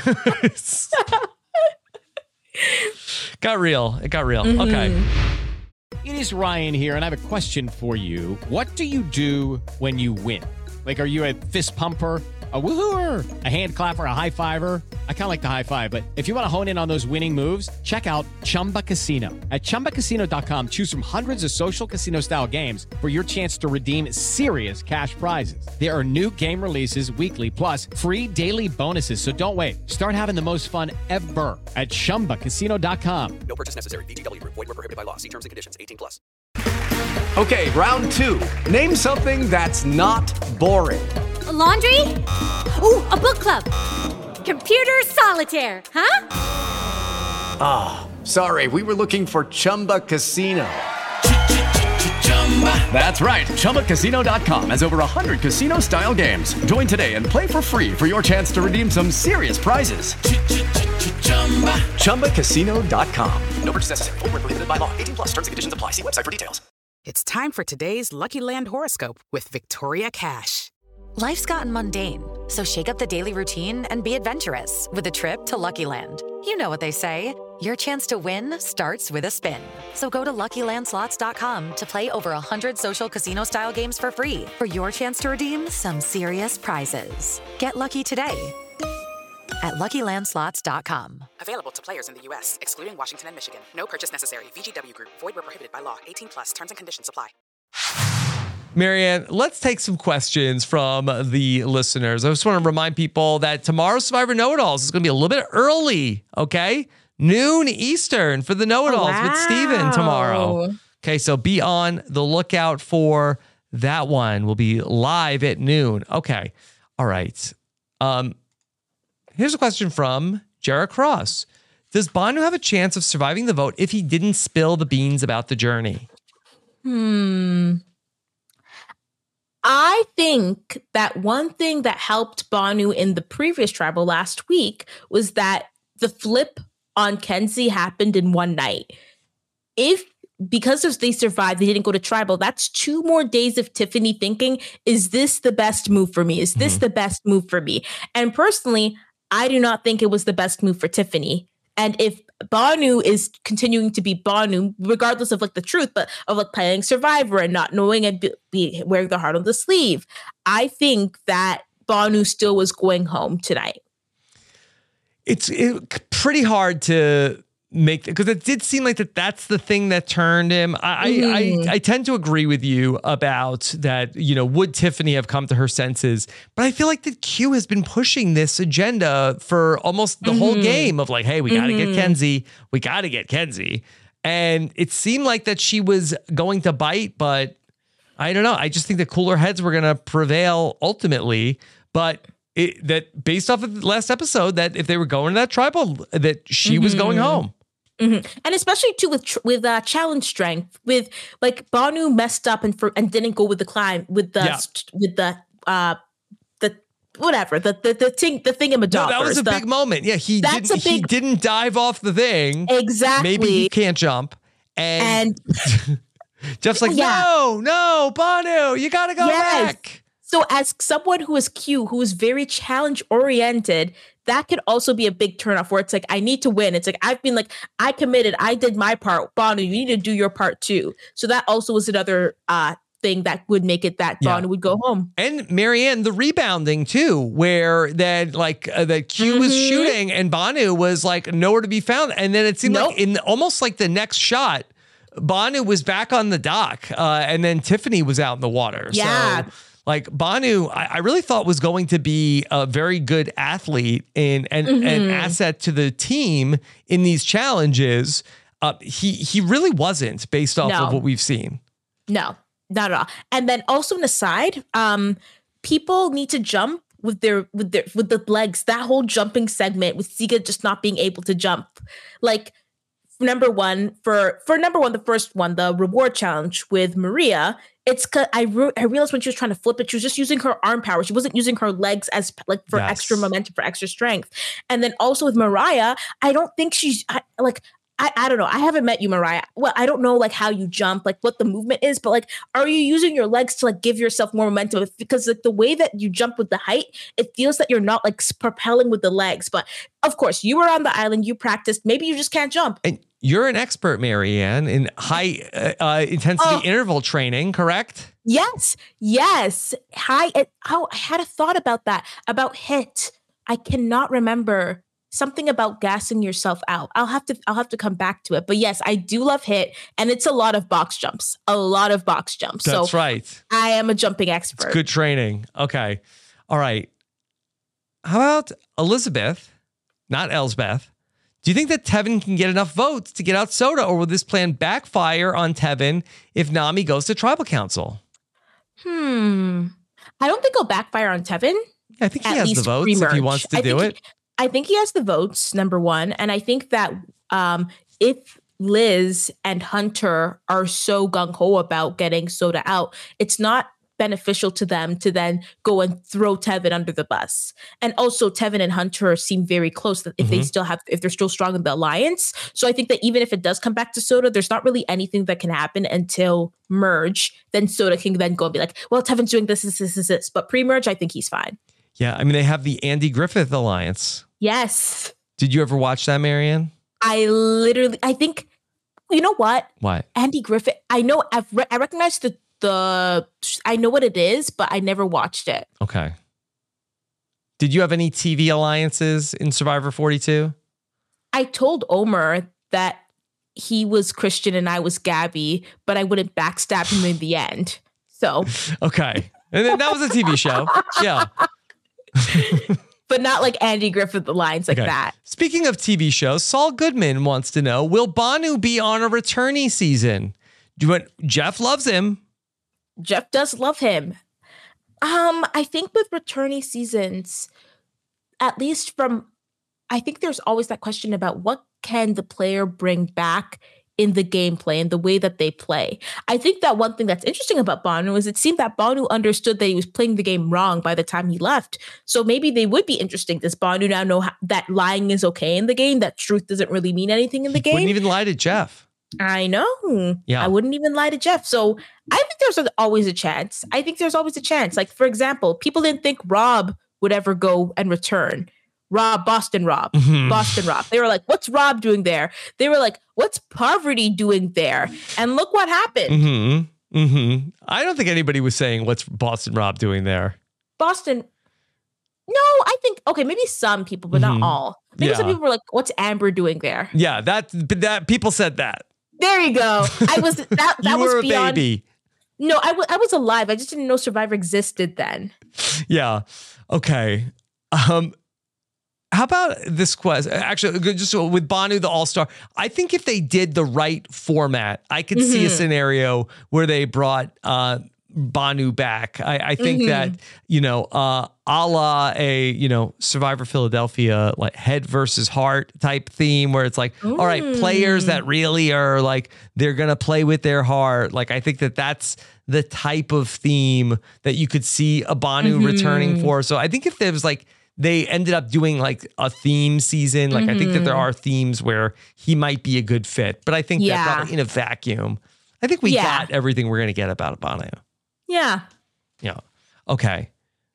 Got real. It got real. Okay. It is Ryan here, and I have a question for you. What do you do when you win? Are you a fist pumper, a woohooer, a hand clapper, a high fiver? I kind of like the high five, but if you want to hone in on those winning moves, check out Chumba Casino. At ChumbaCasino.com, choose from hundreds of social casino style games for your chance to redeem serious cash prizes. There are new game releases weekly, plus free daily bonuses. So don't wait. Start having the most fun ever at ChumbaCasino.com. No purchase necessary. VGW Group. Void where prohibited by law. See terms and conditions. 18+. Okay, round two. Name something that's not boring. A laundry? Ooh, a book club. Computer solitaire, huh? Ah, sorry, we were looking for Chumba Casino. That's right, ChumbaCasino.com has over 100 casino-style games. Join today and play for free for your chance to redeem some serious prizes. ChumbaCasino.com. No purchase necessary. Void where prohibited by law. 18+. Terms and conditions apply. See website for details. It's time for today's Lucky Land horoscope with Victoria Cash. Life's gotten mundane, so shake up the daily routine and be adventurous with a trip to Lucky Land. You know what they say, your chance to win starts with a spin. So go to LuckyLandSlots.com to play over 100 social casino-style games for free for your chance to redeem some serious prizes. Get lucky today at LuckyLandSlots.com. Available to players in the U.S., excluding Washington and Michigan. No purchase necessary. VGW Group. Void where prohibited by law. 18+. Terms and conditions apply. Marianne, let's take some questions from the listeners. I just want to remind people that tomorrow's Survivor Know-It-Alls is going to be a little bit early, okay? Noon Eastern for the Know-It-Alls with Steven tomorrow. Okay, so be on the lookout for that one. We'll be live at noon. Okay, all right. Here's a question from Jarrett Cross. Does Banu have a chance of surviving the vote if he didn't spill the beans about the journey? I think that one thing that helped Banu in the previous tribal last week was that the flip on Kenzie happened in one night. Because they survived, they didn't go to tribal, that's 2 more days of Tiffany thinking, is this the best move for me? Is this the best move for me? And personally, I do not think it was the best move for Tiffany. And if Banu is continuing to be Banu, regardless of the truth, but of playing Survivor and not knowing and be wearing the heart on the sleeve, I think that Banu still was going home tonight. It's pretty hard to make, because it did seem like that's the thing that turned him. I tend to agree with you about that. Would Tiffany have come to her senses? But I feel like that Q has been pushing this agenda for almost the whole game of hey, we got to get Kenzie. We got to get Kenzie. And it seemed like that she was going to bite, but I don't know. I just think the cooler heads were going to prevail ultimately. But that based off of the last episode, that if they were going to that tribal, that she was going home. And especially too with challenge strength, with Banu messed up and didn't go with the climb with the thingamajobber. No, that was a big moment. Yeah, he didn't dive off the thing. Exactly. Maybe he can't jump. And Jeff's like, no, Banu, you got to go back. So as someone who is Q, who is very challenge oriented, that could also be a big turnoff where it's like, I need to win. It's like, I've been like, I committed, I did my part. Banu, you need to do your part too. So that also was another thing that would make it that Banu would go home. And Marianne, the rebounding too, where that Q was shooting and Banu was like nowhere to be found. And then it seemed like in almost like the next shot, Banu was back on the dock and then Tiffany was out in the water. Yeah. So, like Banu, I really thought was going to be a very good athlete and an asset to the team in these challenges. He really wasn't based off of what we've seen. No, not at all. And then also an aside, people need to jump with the legs. That whole jumping segment with Siga just not being able to jump, like. Number one, the first one, the reward challenge with Maria, it's because I realized when she was trying to flip it, she was just using her arm power. She wasn't using her legs as like for extra momentum, for extra strength. And then also with Mariah, I don't think she's I don't know. I haven't met you, Mariah. Well, I don't know like how you jump, like what the movement is, but like, are you using your legs to like give yourself more momentum? Because like the way that you jump with the height, it feels that you're not like propelling with the legs. But of course, you were on the island, you practiced. Maybe you just can't jump. And you're an expert, Marianne, in high intensity interval training, correct? Yes. I had a thought about that, about HIIT. I cannot remember. Something about gassing yourself out. I'll have to come back to it. But yes, I do love HIIT, and it's a lot of box jumps. That's right. I am a jumping expert. It's good training. Okay. All right. How about Elizabeth, not Elsbeth? Do you think that Tevin can get enough votes to get out Soda, or will this plan backfire on Tevin if Nami goes to Tribal Council? I don't think it'll backfire on Tevin. I think he has the votes if he wants to do it. I think he has the votes, number one. And I think that if Liz and Hunter are so gung-ho about getting Soda out, it's not beneficial to them to then go and throw Tevin under the bus. And also Tevin and Hunter seem very close that if they're still strong in the alliance. So I think that even if it does come back to Soda, there's not really anything that can happen until merge. Then Soda can then go and be like, well, Tevin's doing this. But pre-merge, I think he's fine. Yeah, I mean, they have the Andy Griffith Alliance. Yes. Did you ever watch that, Marianne? I think, you know what? What? Andy Griffith. I know, I recognize I know what it is, but I never watched it. Okay. Did you have any TV alliances in Survivor 42? I told Omer that he was Christian and I was Gabby, but I wouldn't backstab him in the end. So. Okay. And then that was a TV show. Yeah. But not like Andy Griffith Alliance like that. Speaking of TV shows, Saul Goodman wants to know, will Banu be on a returnee season? Jeff loves him. Jeff does love him. I think with returnee seasons, at least I think there's always that question about what can the player bring back in the gameplay and the way that they play. I think that one thing that's interesting about Banu is it seemed that Banu understood that he was playing the game wrong by the time he left. So maybe they would be interesting. Does Banu now know that lying is okay in the game, that truth doesn't really mean anything in the game? Wouldn't even lie to Jeff. I know. Yeah. I wouldn't even lie to Jeff. So I think there's always a chance. Like, for example, people didn't think Rob would ever go and return. Boston Rob. They were like, what's Rob doing there? They were like, what's Parvati doing there? And look what happened. I don't think anybody was saying, what's Boston Rob doing there? No, I think, okay, maybe some people, but not all. Maybe some people were like, what's Amber doing there? Yeah, that people said that. There you go. I was, that you was were beyond. A baby. No, I was alive. I just didn't know Survivor existed then. Yeah. Okay. How about this question? Actually, just with Banu, the All-Star, I think if they did the right format, I could see a scenario where they brought Banu back. I think that, a la a, Survivor Philadelphia, like head versus heart type theme where it's like, all right, players that really are like, they're going to play with their heart. Like, I think that that's the type of theme that you could see a Banu returning for. So I think if there was like, they ended up doing like a theme season. Like I think that there are themes where he might be a good fit, but I think that probably in a vacuum, I I think we got everything we're going to get about Banu. Yeah. Yeah. Okay.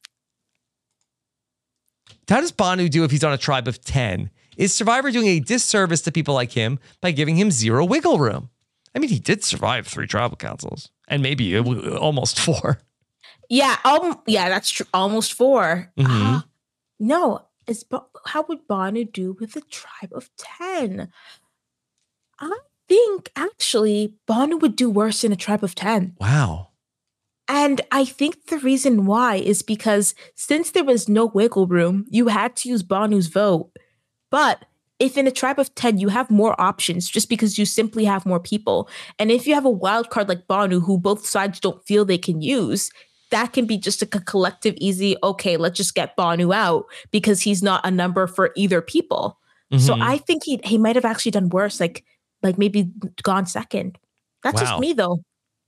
How does Banu do if he's on a tribe of 10? Is Survivor doing a disservice to people like him by giving him zero wiggle room? I mean, he did survive 3 tribal councils and maybe almost 4. Yeah. Yeah, that's true. Almost 4. Mm-hmm. No. How would Banu do with a tribe of 10? I think actually Banu would do worse in a tribe of 10. Wow. And I think the reason why is because since there was no wiggle room, you had to use Banu's vote. But if in a tribe of 10, you have more options just because you simply have more people. And if you have a wild card like Banu, who both sides don't feel they can use, that can be just a collective easy, okay, let's just get Banu out because he's not a number for either people. Mm-hmm. So I think he might have actually done worse, like maybe gone second. That's just me though.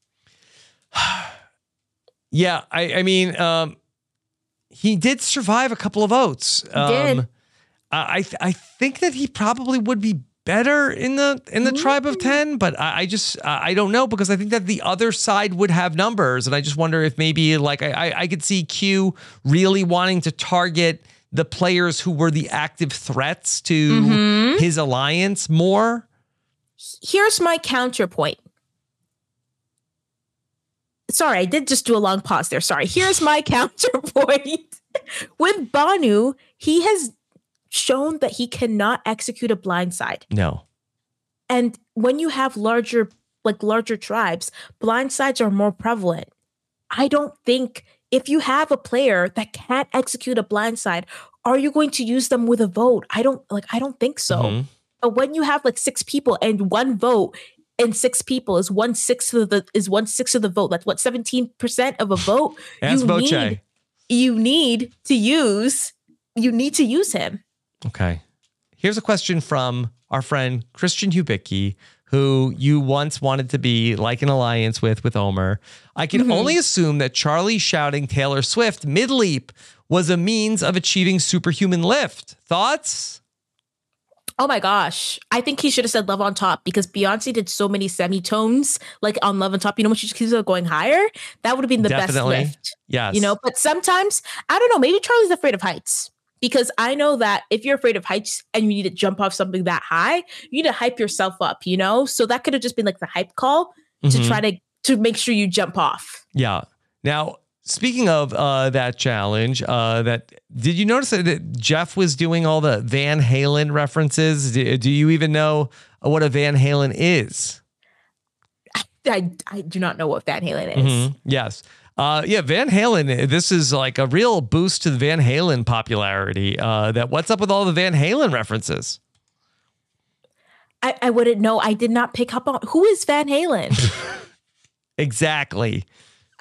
Yeah, I mean, he did survive a couple of votes. He did. I think that he probably would be better in the tribe of 10, but I don't know because I think that the other side would have numbers, and I just wonder if maybe like I could see Q really wanting to target the players who were the active threats to his alliance more. Here's my counterpoint. Sorry, I did just do a long pause there. Sorry. Here's my counterpoint. With Banu, he has shown that he cannot execute a blindside. No. And when you have larger tribes, blindsides are more prevalent. I don't think if you have a player that can't execute a blindside, are you going to use them with a vote? I don't think so. Mm-hmm. But when you have like 6 people and 1 vote and 6 people is 1/6 of the vote. That's what 17% of a vote. You need to use him. Okay. Here's a question from our friend Christian Hubicki, who you once wanted to be like an alliance with Omer. I can only assume that Charlie shouting Taylor Swift mid-leap was a means of achieving superhuman lift. Thoughts? Oh my gosh. I think he should have said Love on Top because Beyonce did so many semitones like on Love on Top. You know, when she just keeps going higher, that would have been the best lift. Yes. You know, but sometimes, I don't know, maybe Charlie's afraid of heights because I know that if you're afraid of heights and you need to jump off something that high, you need to hype yourself up, you know? So that could have just been like the hype call to try to make sure you jump off. Yeah. Now, speaking of that challenge, did you notice that Jeff was doing all the Van Halen references? Do you even know what a Van Halen is? I do not know what Van Halen is. Mm-hmm. Yes. Van Halen, this is like a real boost to the Van Halen popularity. What's up with all the Van Halen references? I wouldn't know. I did not pick up on who is Van Halen. Exactly.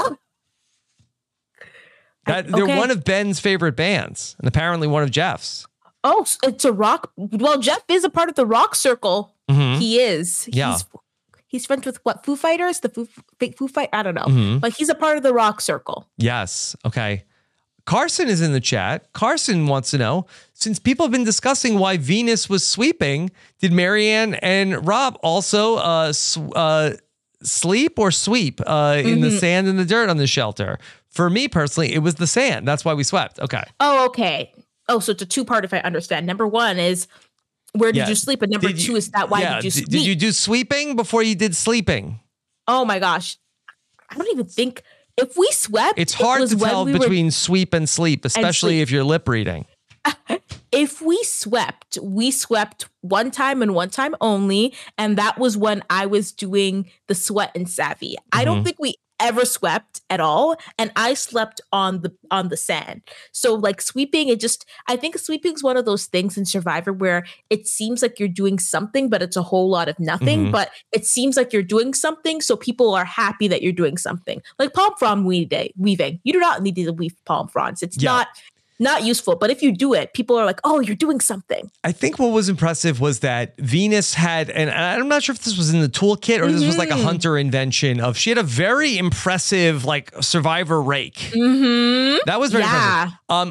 They're one of Ben's favorite bands, and apparently one of Jeff's. Oh, it's a rock. Well, Jeff is a part of the rock circle. Mm-hmm. He is. Yeah. He's friends with what, Foo Fighters? The Foo Fight? I don't know. Mm-hmm. But he's a part of the rock circle. Yes. Okay. Carson is in the chat. Carson wants to know, since people have been discussing why Venus was sweeping, did Marianne and Rob also sleep or sweep in the sand and the dirt on the shelter? For me personally, it was the sand. That's why we swept. Okay. Oh, okay. Oh, so it's a 2-part if I understand. Number 1 is where did you sleep? And number 2 is that why did you sweep? Did you do sweeping before you did sleeping? Oh my gosh. I don't even think if we swept. It's hard to tell between sweep and sleep, especially if you're lip reading. If we swept one time and one time only. And that was when I was doing the sweat and savvy. I don't think we ever swept at all, and I slept on the sand. So like sweeping, I think sweeping is one of those things in Survivor where it seems like you're doing something, but it's a whole lot of nothing. But it seems like you're doing something, so people are happy that you're doing something. Like palm frond weaving, you do not need to weave palm fronds. It's not useful, but if you do it, people are like, oh, you're doing something. I think what was impressive was that Venus had, and I'm not sure if this was in the toolkit or this was like a Hunter invention she had a very impressive like Survivor rake. That was very impressive.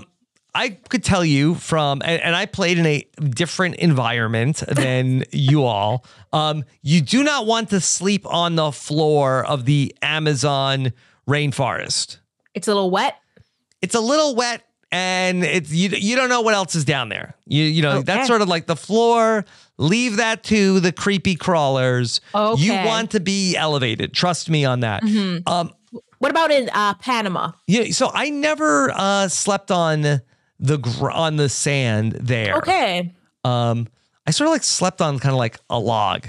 I could tell you and I played in a different environment than you all. You do not want to sleep on the floor of the Amazon rainforest. It's a little wet. It's a little wet, and it's you don't know what else is down there. You know, that's sort of like the floor. Leave that to the creepy crawlers. Okay. You want to be elevated. Trust me on that. What about in Panama? Yeah, so I never slept on the sand there. Okay. I sort of like slept on kind of like a log.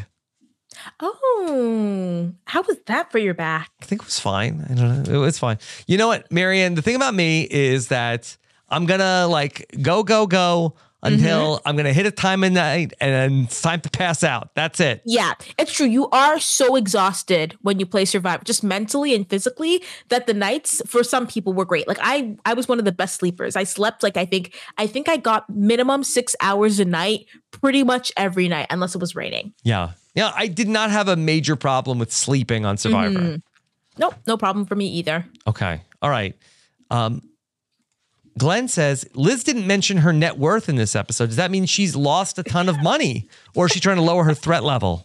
Oh, how was that for your back? I think it was fine. I don't know. It was fine. You know what, Marianne? The thing about me is that I'm gonna like go until I'm going to hit a time of night and then it's time to pass out. That's it. Yeah, it's true. You are so exhausted when you play Survivor, just mentally and physically, that the nights for some people were great. Like I was one of the best sleepers. I slept like I think I got minimum 6 hours a night pretty much every night, unless it was raining. Yeah. Yeah. I did not have a major problem with sleeping on Survivor. Nope, no problem for me either. Okay. All right. Glenn says, Liz didn't mention her net worth in this episode. Does that mean she's lost a ton of money, or is she trying to lower her threat level?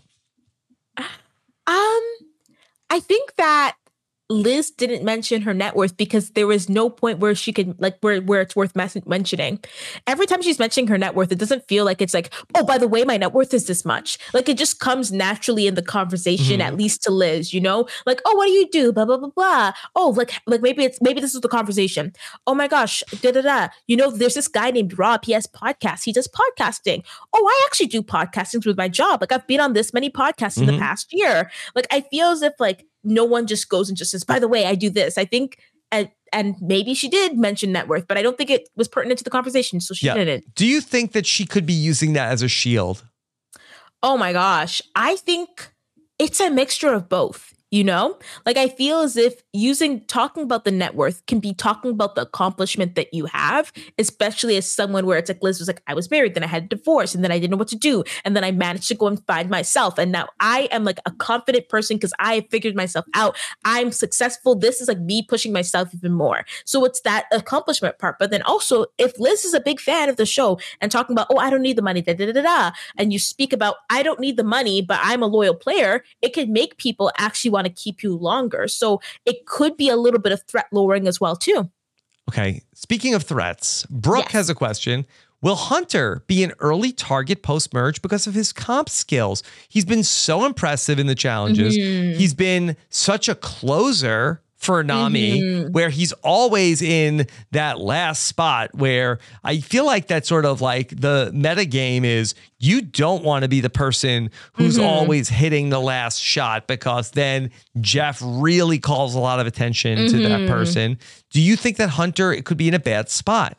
I think that Liz didn't mention her net worth because there was no point where she could like where it's worth mentioning. Every time she's mentioning her net worth, it doesn't feel like it's like, oh, by the way, my net worth is this much. Like it just comes naturally in the conversation, at least to Liz, you know, like, oh, what do you do? Blah, blah, blah, blah. Oh, like maybe this is the conversation. Oh my gosh, da, da, da. You know, there's this guy named Rob. He has podcasts. He does podcasting. Oh, I actually do podcasting with my job. Like I've been on this many podcasts in the past year. Like I feel as if like no one just goes and just says, by the way, I do this. I think, and maybe she did mention net worth, but I don't think it was pertinent to the conversation. So she didn't. Do you think that she could be using that as a shield? Oh my gosh. I think it's a mixture of both. You know, like I feel as if talking about the net worth can be talking about the accomplishment that you have, especially as someone where it's like Liz was like, I was married, then I had a divorce, and then I didn't know what to do. And then I managed to go and find myself. And now I am like a confident person because I have figured myself out. I'm successful. This is like me pushing myself even more. So it's that accomplishment part. But then also, if Liz is a big fan of the show and talking about, oh, I don't need the money, da, da, da, da, da, and you speak about, I don't need the money, but I'm a loyal player, it can make people actually want to keep you longer. So it could be a little bit of threat lowering as well too. Okay. Speaking of threats, Brooke has a question. Will Hunter be an early target post-merge because of his comp skills? He's been so impressive in the challenges. He's been such a closer for Nami, where he's always in that last spot, where I feel like that's sort of like the meta game is you don't want to be the person who's always hitting the last shot, because then Jeff really calls a lot of attention to that person. Do you think that Hunter it could be in a bad spot?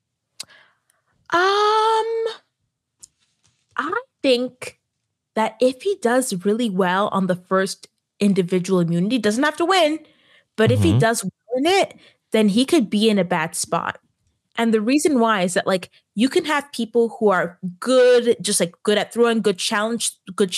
I think that if he does really well on the first individual immunity, doesn't have to win, but if he does win it, then he could be in a bad spot. And the reason why is that like you can have people who are good, just like good at throwing, good challenge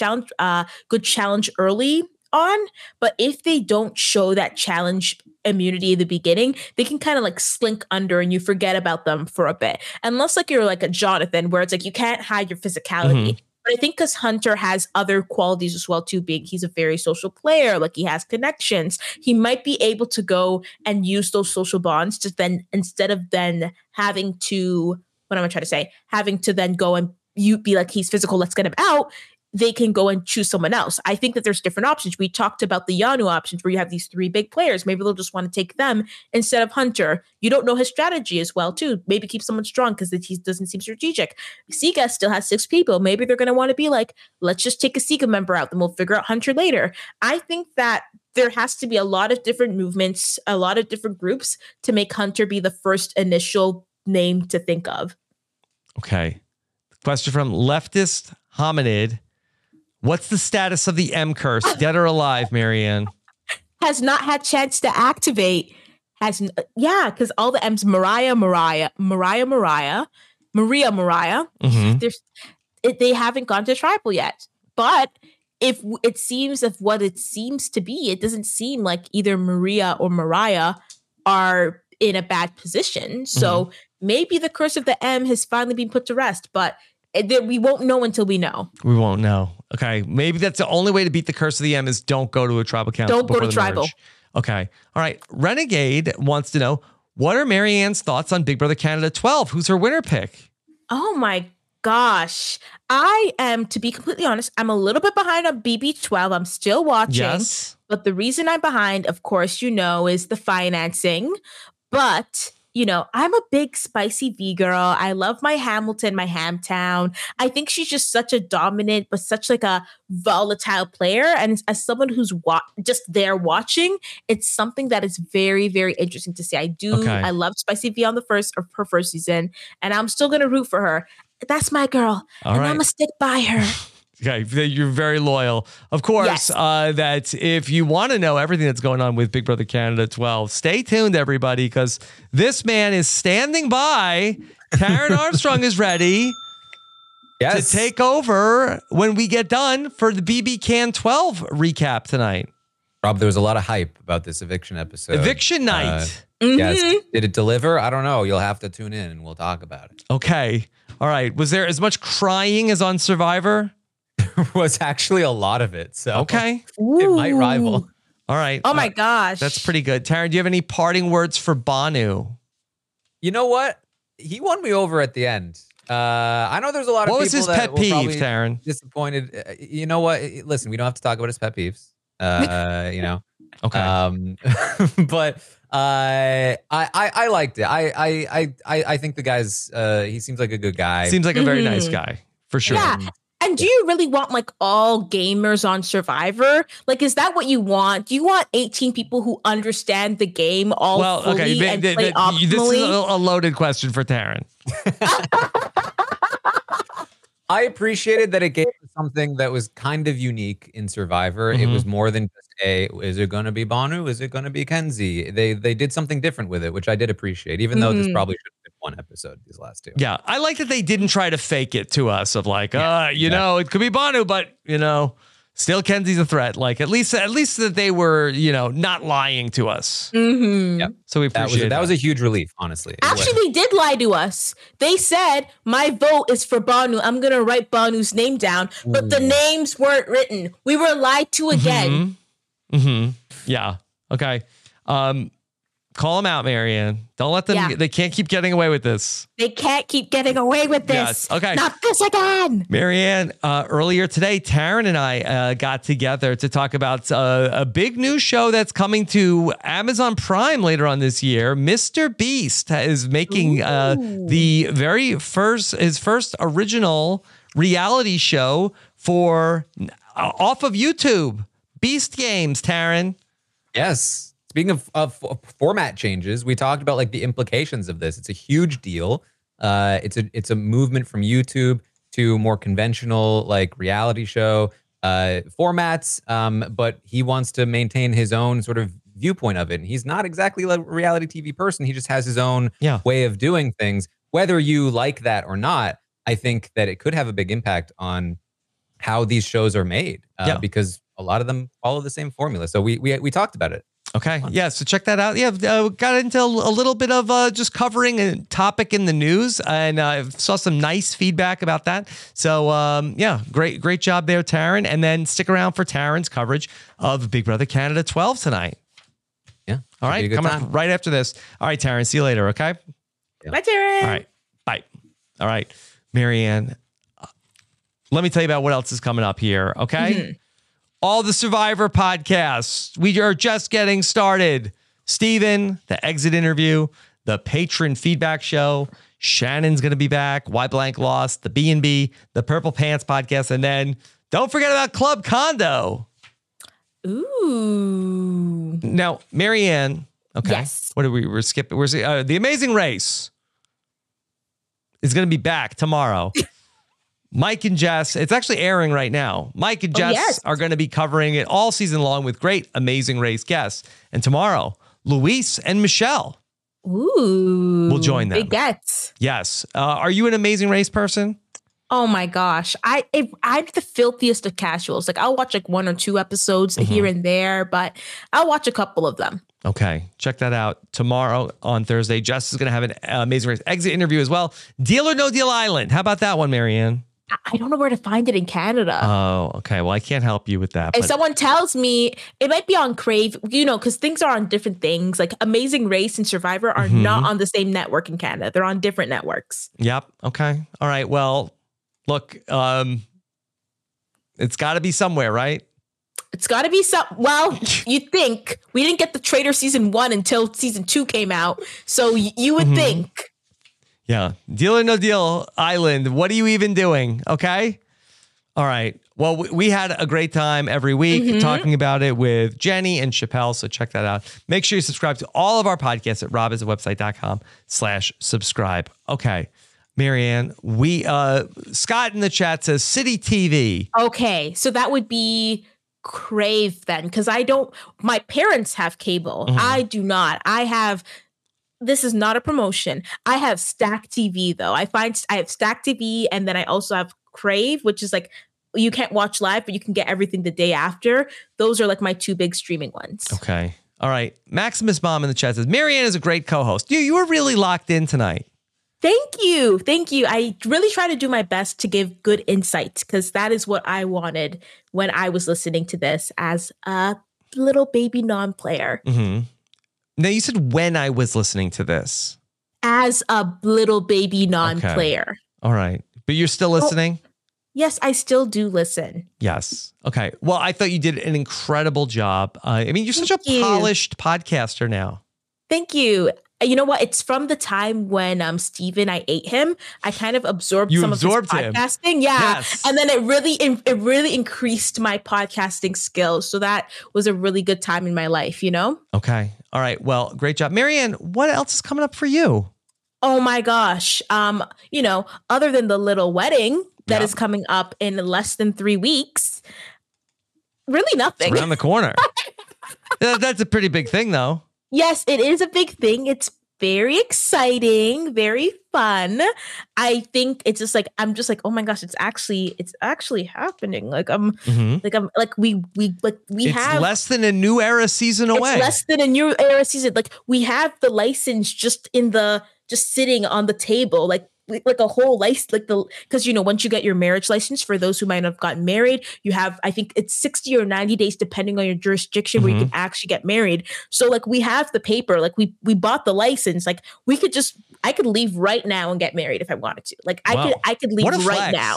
early on. But if they don't show that challenge immunity in the beginning, they can kind of like slink under and you forget about them for a bit. Unless like you're like a Jonathan, where it's like you can't hide your physicality. But I think because Hunter has other qualities as well too, being he's a very social player, like he has connections, he might be able to go and use those social bonds to then, instead of then having to, what am I trying to say? Having to then go and you be like, he's physical, let's get him out. They can go and choose someone else. I think that there's different options. We talked about the Yanu options where you have these three big players. Maybe they'll just want to take them instead of Hunter. You don't know his strategy as well, too. Maybe keep someone strong because he doesn't seem strategic. Sega still has 6 people. Maybe they're going to want to be like, let's just take a Sega member out, then we'll figure out Hunter later. I think that there has to be a lot of different movements, a lot of different groups to make Hunter be the first initial name to think of. Okay. Question from Leftist Hominid. What's the status of the M curse? Dead or alive, Marianne? Has not had chance to activate. Because all the M's, Maria. They haven't gone to tribal yet. But if it seems of what it seems to be, it doesn't seem like either Maria or Mariah are in a bad position. So maybe the curse of the M has finally been put to rest, but we won't know until we know. We won't know. Okay. Maybe that's the only way to beat the curse of the M is don't go to a tribal council. Don't go to tribal. Marriage. Okay. All right. Renegade wants to know, what are Marianne's thoughts on Big Brother Canada 12? Who's her winner pick? Oh my gosh. I am, to be completely honest, I'm a little bit behind on BB12. I'm still watching. Yes. But the reason I'm behind, of course, is the financing. But, I'm a big Spicy V girl. I love my Hamilton, my Hamtown. I think she's just such a dominant, but such like a volatile player. And as someone who's just there watching, it's something that is very, very interesting to see. I love Spicy V on her first season, and I'm still going to root for her. That's my girl. All and right. I'm going to stick by her. Okay, you're very loyal. Of course, yes. That if you want to know everything that's going on with Big Brother Canada 12, stay tuned, everybody, because this man is standing by. Taryn Armstrong is ready to take over when we get done for the BB Can 12 recap tonight. Rob, there was a lot of hype about this eviction episode. Eviction night. Yes. Did it deliver? I don't know. You'll have to tune in and we'll talk about it. Okay. All right. Was there as much crying as on Survivor? Was actually a lot of it. So okay. It might rival. All right. Oh my gosh. That's pretty good. Taryn, do you have any parting words for Banu? You know what? He won me over at the end. I know there's a lot of people. What was his pet peeve, Taryn? Disappointed. You know what? Listen, we don't have to talk about his pet peeves. Okay. But I liked it. I think the guy's he seems like a good guy. Seems like a very nice guy, for sure. Yeah. And do you really want like all gamers on Survivor? Like, is that what you want? Do you want 18 people who understand the game fully and play optimally? This is a loaded question for Taryn. I appreciated that it gave something that was kind of unique in Survivor. It was more than just is it going to be Banu? Is it going to be Kenzie? They did something different with it, which I did appreciate, even though this probably should have been one episode, these last two. Yeah, I like that they didn't try to fake it to us of like, it could be Banu, but, still Kenzie's a threat. Like, at least that they were, not lying to us. Mm-hmm. Yeah. So we appreciate that was a huge relief, honestly. Actually, they did lie to us. They said, my vote is for Banu. I'm going to write Banu's name down. But the names weren't written. We were lied to again. Yeah. Okay. Call them out, Marianne. Don't let them. Yeah. They can't keep getting away with this. They can't keep getting away with this. Yes. Okay. Not this again. Marianne, earlier today, Taryn and I got together to talk about a big new show that's coming to Amazon Prime later on this year. Mr. Beast is making his first original reality show off of YouTube. Beast Games, Taryn. Yes. Speaking of format changes, we talked about like the implications of this. It's a huge deal. It's a movement from YouTube to more conventional like reality show formats. But he wants to maintain his own sort of viewpoint of it. And he's not exactly a reality TV person. He just has his own way of doing things. Whether you like that or not, I think that it could have a big impact on how these shows are made because a lot of them follow the same formula. So we talked about it. Okay. Yeah. So check that out. Yeah. Got into a little bit of just covering a topic in the news and saw some nice feedback about that. So great job there, Taryn. And then stick around for Taryn's coverage of Big Brother Canada 12 tonight. Yeah. All right. Coming up right after this. All right, Taryn. See you later. Okay. Yeah. Bye, Taryn. All right. Bye. All right. Marianne, let me tell you about what else is coming up here. Okay. All the Survivor podcasts. We are just getting started. Steven, the exit interview, the patron feedback show. Shannon's going to be back. Why Blank Lost, the B&B, the Purple Pants podcast. And then don't forget about Club Condo. Ooh. Now, Marianne. Okay. Yes. What are we're skipping? The Amazing Race is going to be back tomorrow. Mike and Jess, it's actually airing right now. Mike and Jess are going to be covering it all season long with great Amazing Race guests. And tomorrow, Luis and Michelle will join them. Big gets. Yes. Are you an Amazing Race person? Oh my gosh. I'm the filthiest of casuals. Like I'll watch like 1 or 2 episodes here and there, but I'll watch a couple of them. Okay. Check that out. Tomorrow on Thursday, Jess is going to have an Amazing Race exit interview as well. Deal or No Deal Island. How about that one, Marianne? I don't know where to find it in Canada. Oh, okay. Well, I can't help you with that. If someone tells me, it might be on Crave, because things are on different things. Like Amazing Race and Survivor are not on the same network in Canada. They're on different networks. Yep. Okay. All right. Well, look, it's got to be somewhere, right? It's got to be well, you'd think. We didn't get the Trader season 1 until season 2 came out. So you would think. Yeah. Deal or No Deal Island. What are you even doing? Okay. All right. Well, we had a great time every week talking about it with Jenny and Chappelle. So check that out. Make sure you subscribe to all of our podcasts at robhasawebsite.com/subscribe. Okay. Marianne, Scott in the chat says City TV. Okay. So that would be Crave then. Because my parents have cable. I do not. This is not a promotion. I have Stack TV though. I have Stack TV, and then I also have Crave, which is like you can't watch live, but you can get everything the day after. Those are like my 2 big streaming ones. Okay. All right. Maximus Mom in the chat says Marianne is a great co-host. You were really locked in tonight. Thank you. I really try to do my best to give good insight because that is what I wanted when I was listening to this as a little baby non-player. Now, you said when I was listening to this. As a little baby non-player. Okay. All right. But you're still listening? Yes, I still do listen. Yes. Okay. Well, I thought you did an incredible job. You're such a polished podcaster now. Thank you. You know what? It's from the time when Steven, I ate him. I kind of absorbed some of his podcasting. Him. Yeah. Yes. And then it really increased my podcasting skills. So that was a really good time in my life, Okay. All right. Well, great job. Marianne, what else is coming up for you? Oh my gosh. Other than the little wedding that is coming up in less than 3 weeks, really nothing. It's around the corner. That's a pretty big thing though. Yes, it is a big thing. It's very exciting, very fun. I think it's just like I'm just like, oh my gosh, it's actually happening. Like we have less than a new era season away. It's less than a new era season. Like we have the license just sitting on the table, like a whole license, because once you get your marriage license, for those who might have gotten married, you have, I think it's 60 or 90 days depending on your jurisdiction where you can actually get married. So like we have the paper, like we bought the license, like I could leave right now and get married if I wanted to. Like I could leave right now.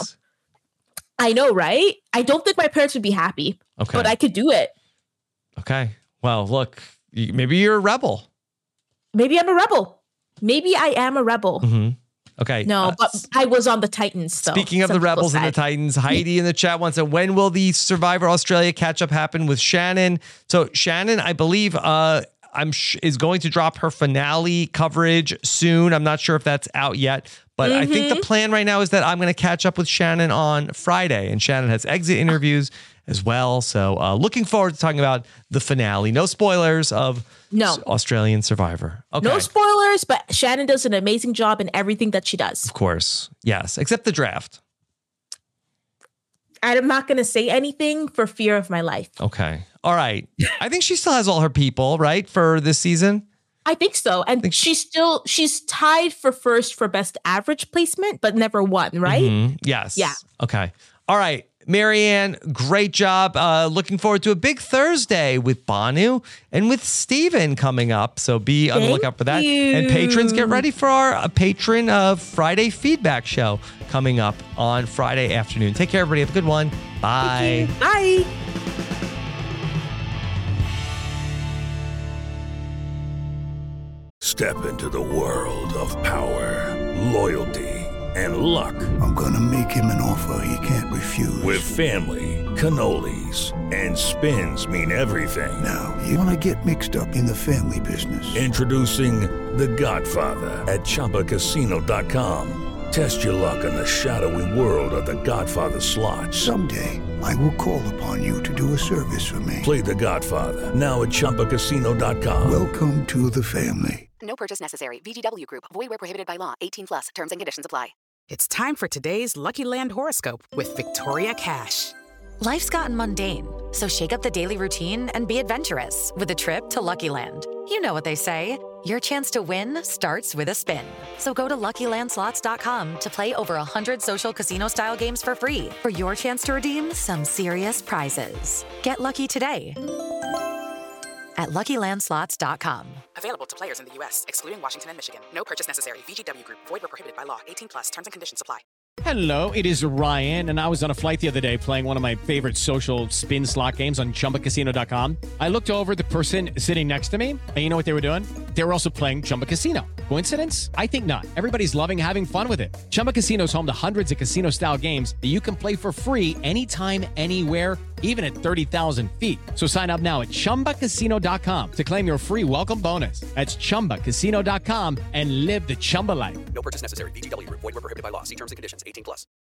I know, right? I don't think my parents would be happy, but I could do it. Okay. Well, look, maybe you're a rebel. Maybe I'm a rebel. Maybe I am a rebel. Okay. No, but I was on the Titans, though. Speaking of the Rebels and the Titans, Heidi in the chat wants to, when will the Survivor Australia catch-up happen with Shannon? So Shannon, I believe, is going to drop her finale coverage soon. I'm not sure if that's out yet, but I think the plan right now is that I'm going to catch up with Shannon on Friday, and Shannon has exit interviews as well. So looking forward to talking about the finale. No spoilers of Australian Survivor. Okay. No spoilers, but Shannon does an amazing job in everything that she does. Of course. Yes. Except the draft. I'm not going to say anything for fear of my life. Okay. All right. I think she still has all her people, right, for this season? I think so. And she's tied for first for best average placement, but never won, right? Yes. Yeah. Okay. All right. Marianne, great job. Looking forward to a big Thursday with Banu and with Steven coming up. So be on the lookout for that. And patrons, get ready for our patron Friday feedback show coming up on Friday afternoon. Take care, everybody. Have a good one. Bye. Bye. Step into the world of power, loyalty, and luck. I'm gonna make him an offer he can't refuse. With family, cannolis, and spins mean everything. Now, you wanna get mixed up in the family business. Introducing The Godfather at ChumbaCasino.com. Test your luck in the shadowy world of The Godfather slot. Someday, I will call upon you to do a service for me. Play The Godfather, now at ChumbaCasino.com. Welcome to the family. No purchase necessary. VGW Group. Void where prohibited by law. 18+. Terms and conditions apply. It's time for today's Lucky Land horoscope with Victoria Cash. Life's gotten mundane, so shake up the daily routine and be adventurous with a trip to Lucky Land. You know what they say, your chance to win starts with a spin. So go to LuckyLandSlots.com to play over 100 social casino-style games for free for your chance to redeem some serious prizes. Get lucky today at LuckyLandSlots.com. Available to players in the U.S., excluding Washington and Michigan. No purchase necessary. VGW Group. Void where prohibited by law. 18+. Terms and conditions apply. Hello, it is Ryan, and I was on a flight the other day playing one of my favorite social spin slot games on ChumbaCasino.com. I looked over at the person sitting next to me, and you know what they were doing? They were also playing Chumba Casino. Coincidence? I think not. Everybody's loving having fun with it. Chumba Casino is home to hundreds of casino-style games that you can play for free anytime, anywhere, even at 30,000 feet. So sign up now at ChumbaCasino.com to claim your free welcome bonus. That's ChumbaCasino.com and live the Chumba life. No purchase necessary. VGW Group. Void where prohibited by law. See terms and conditions. 18+.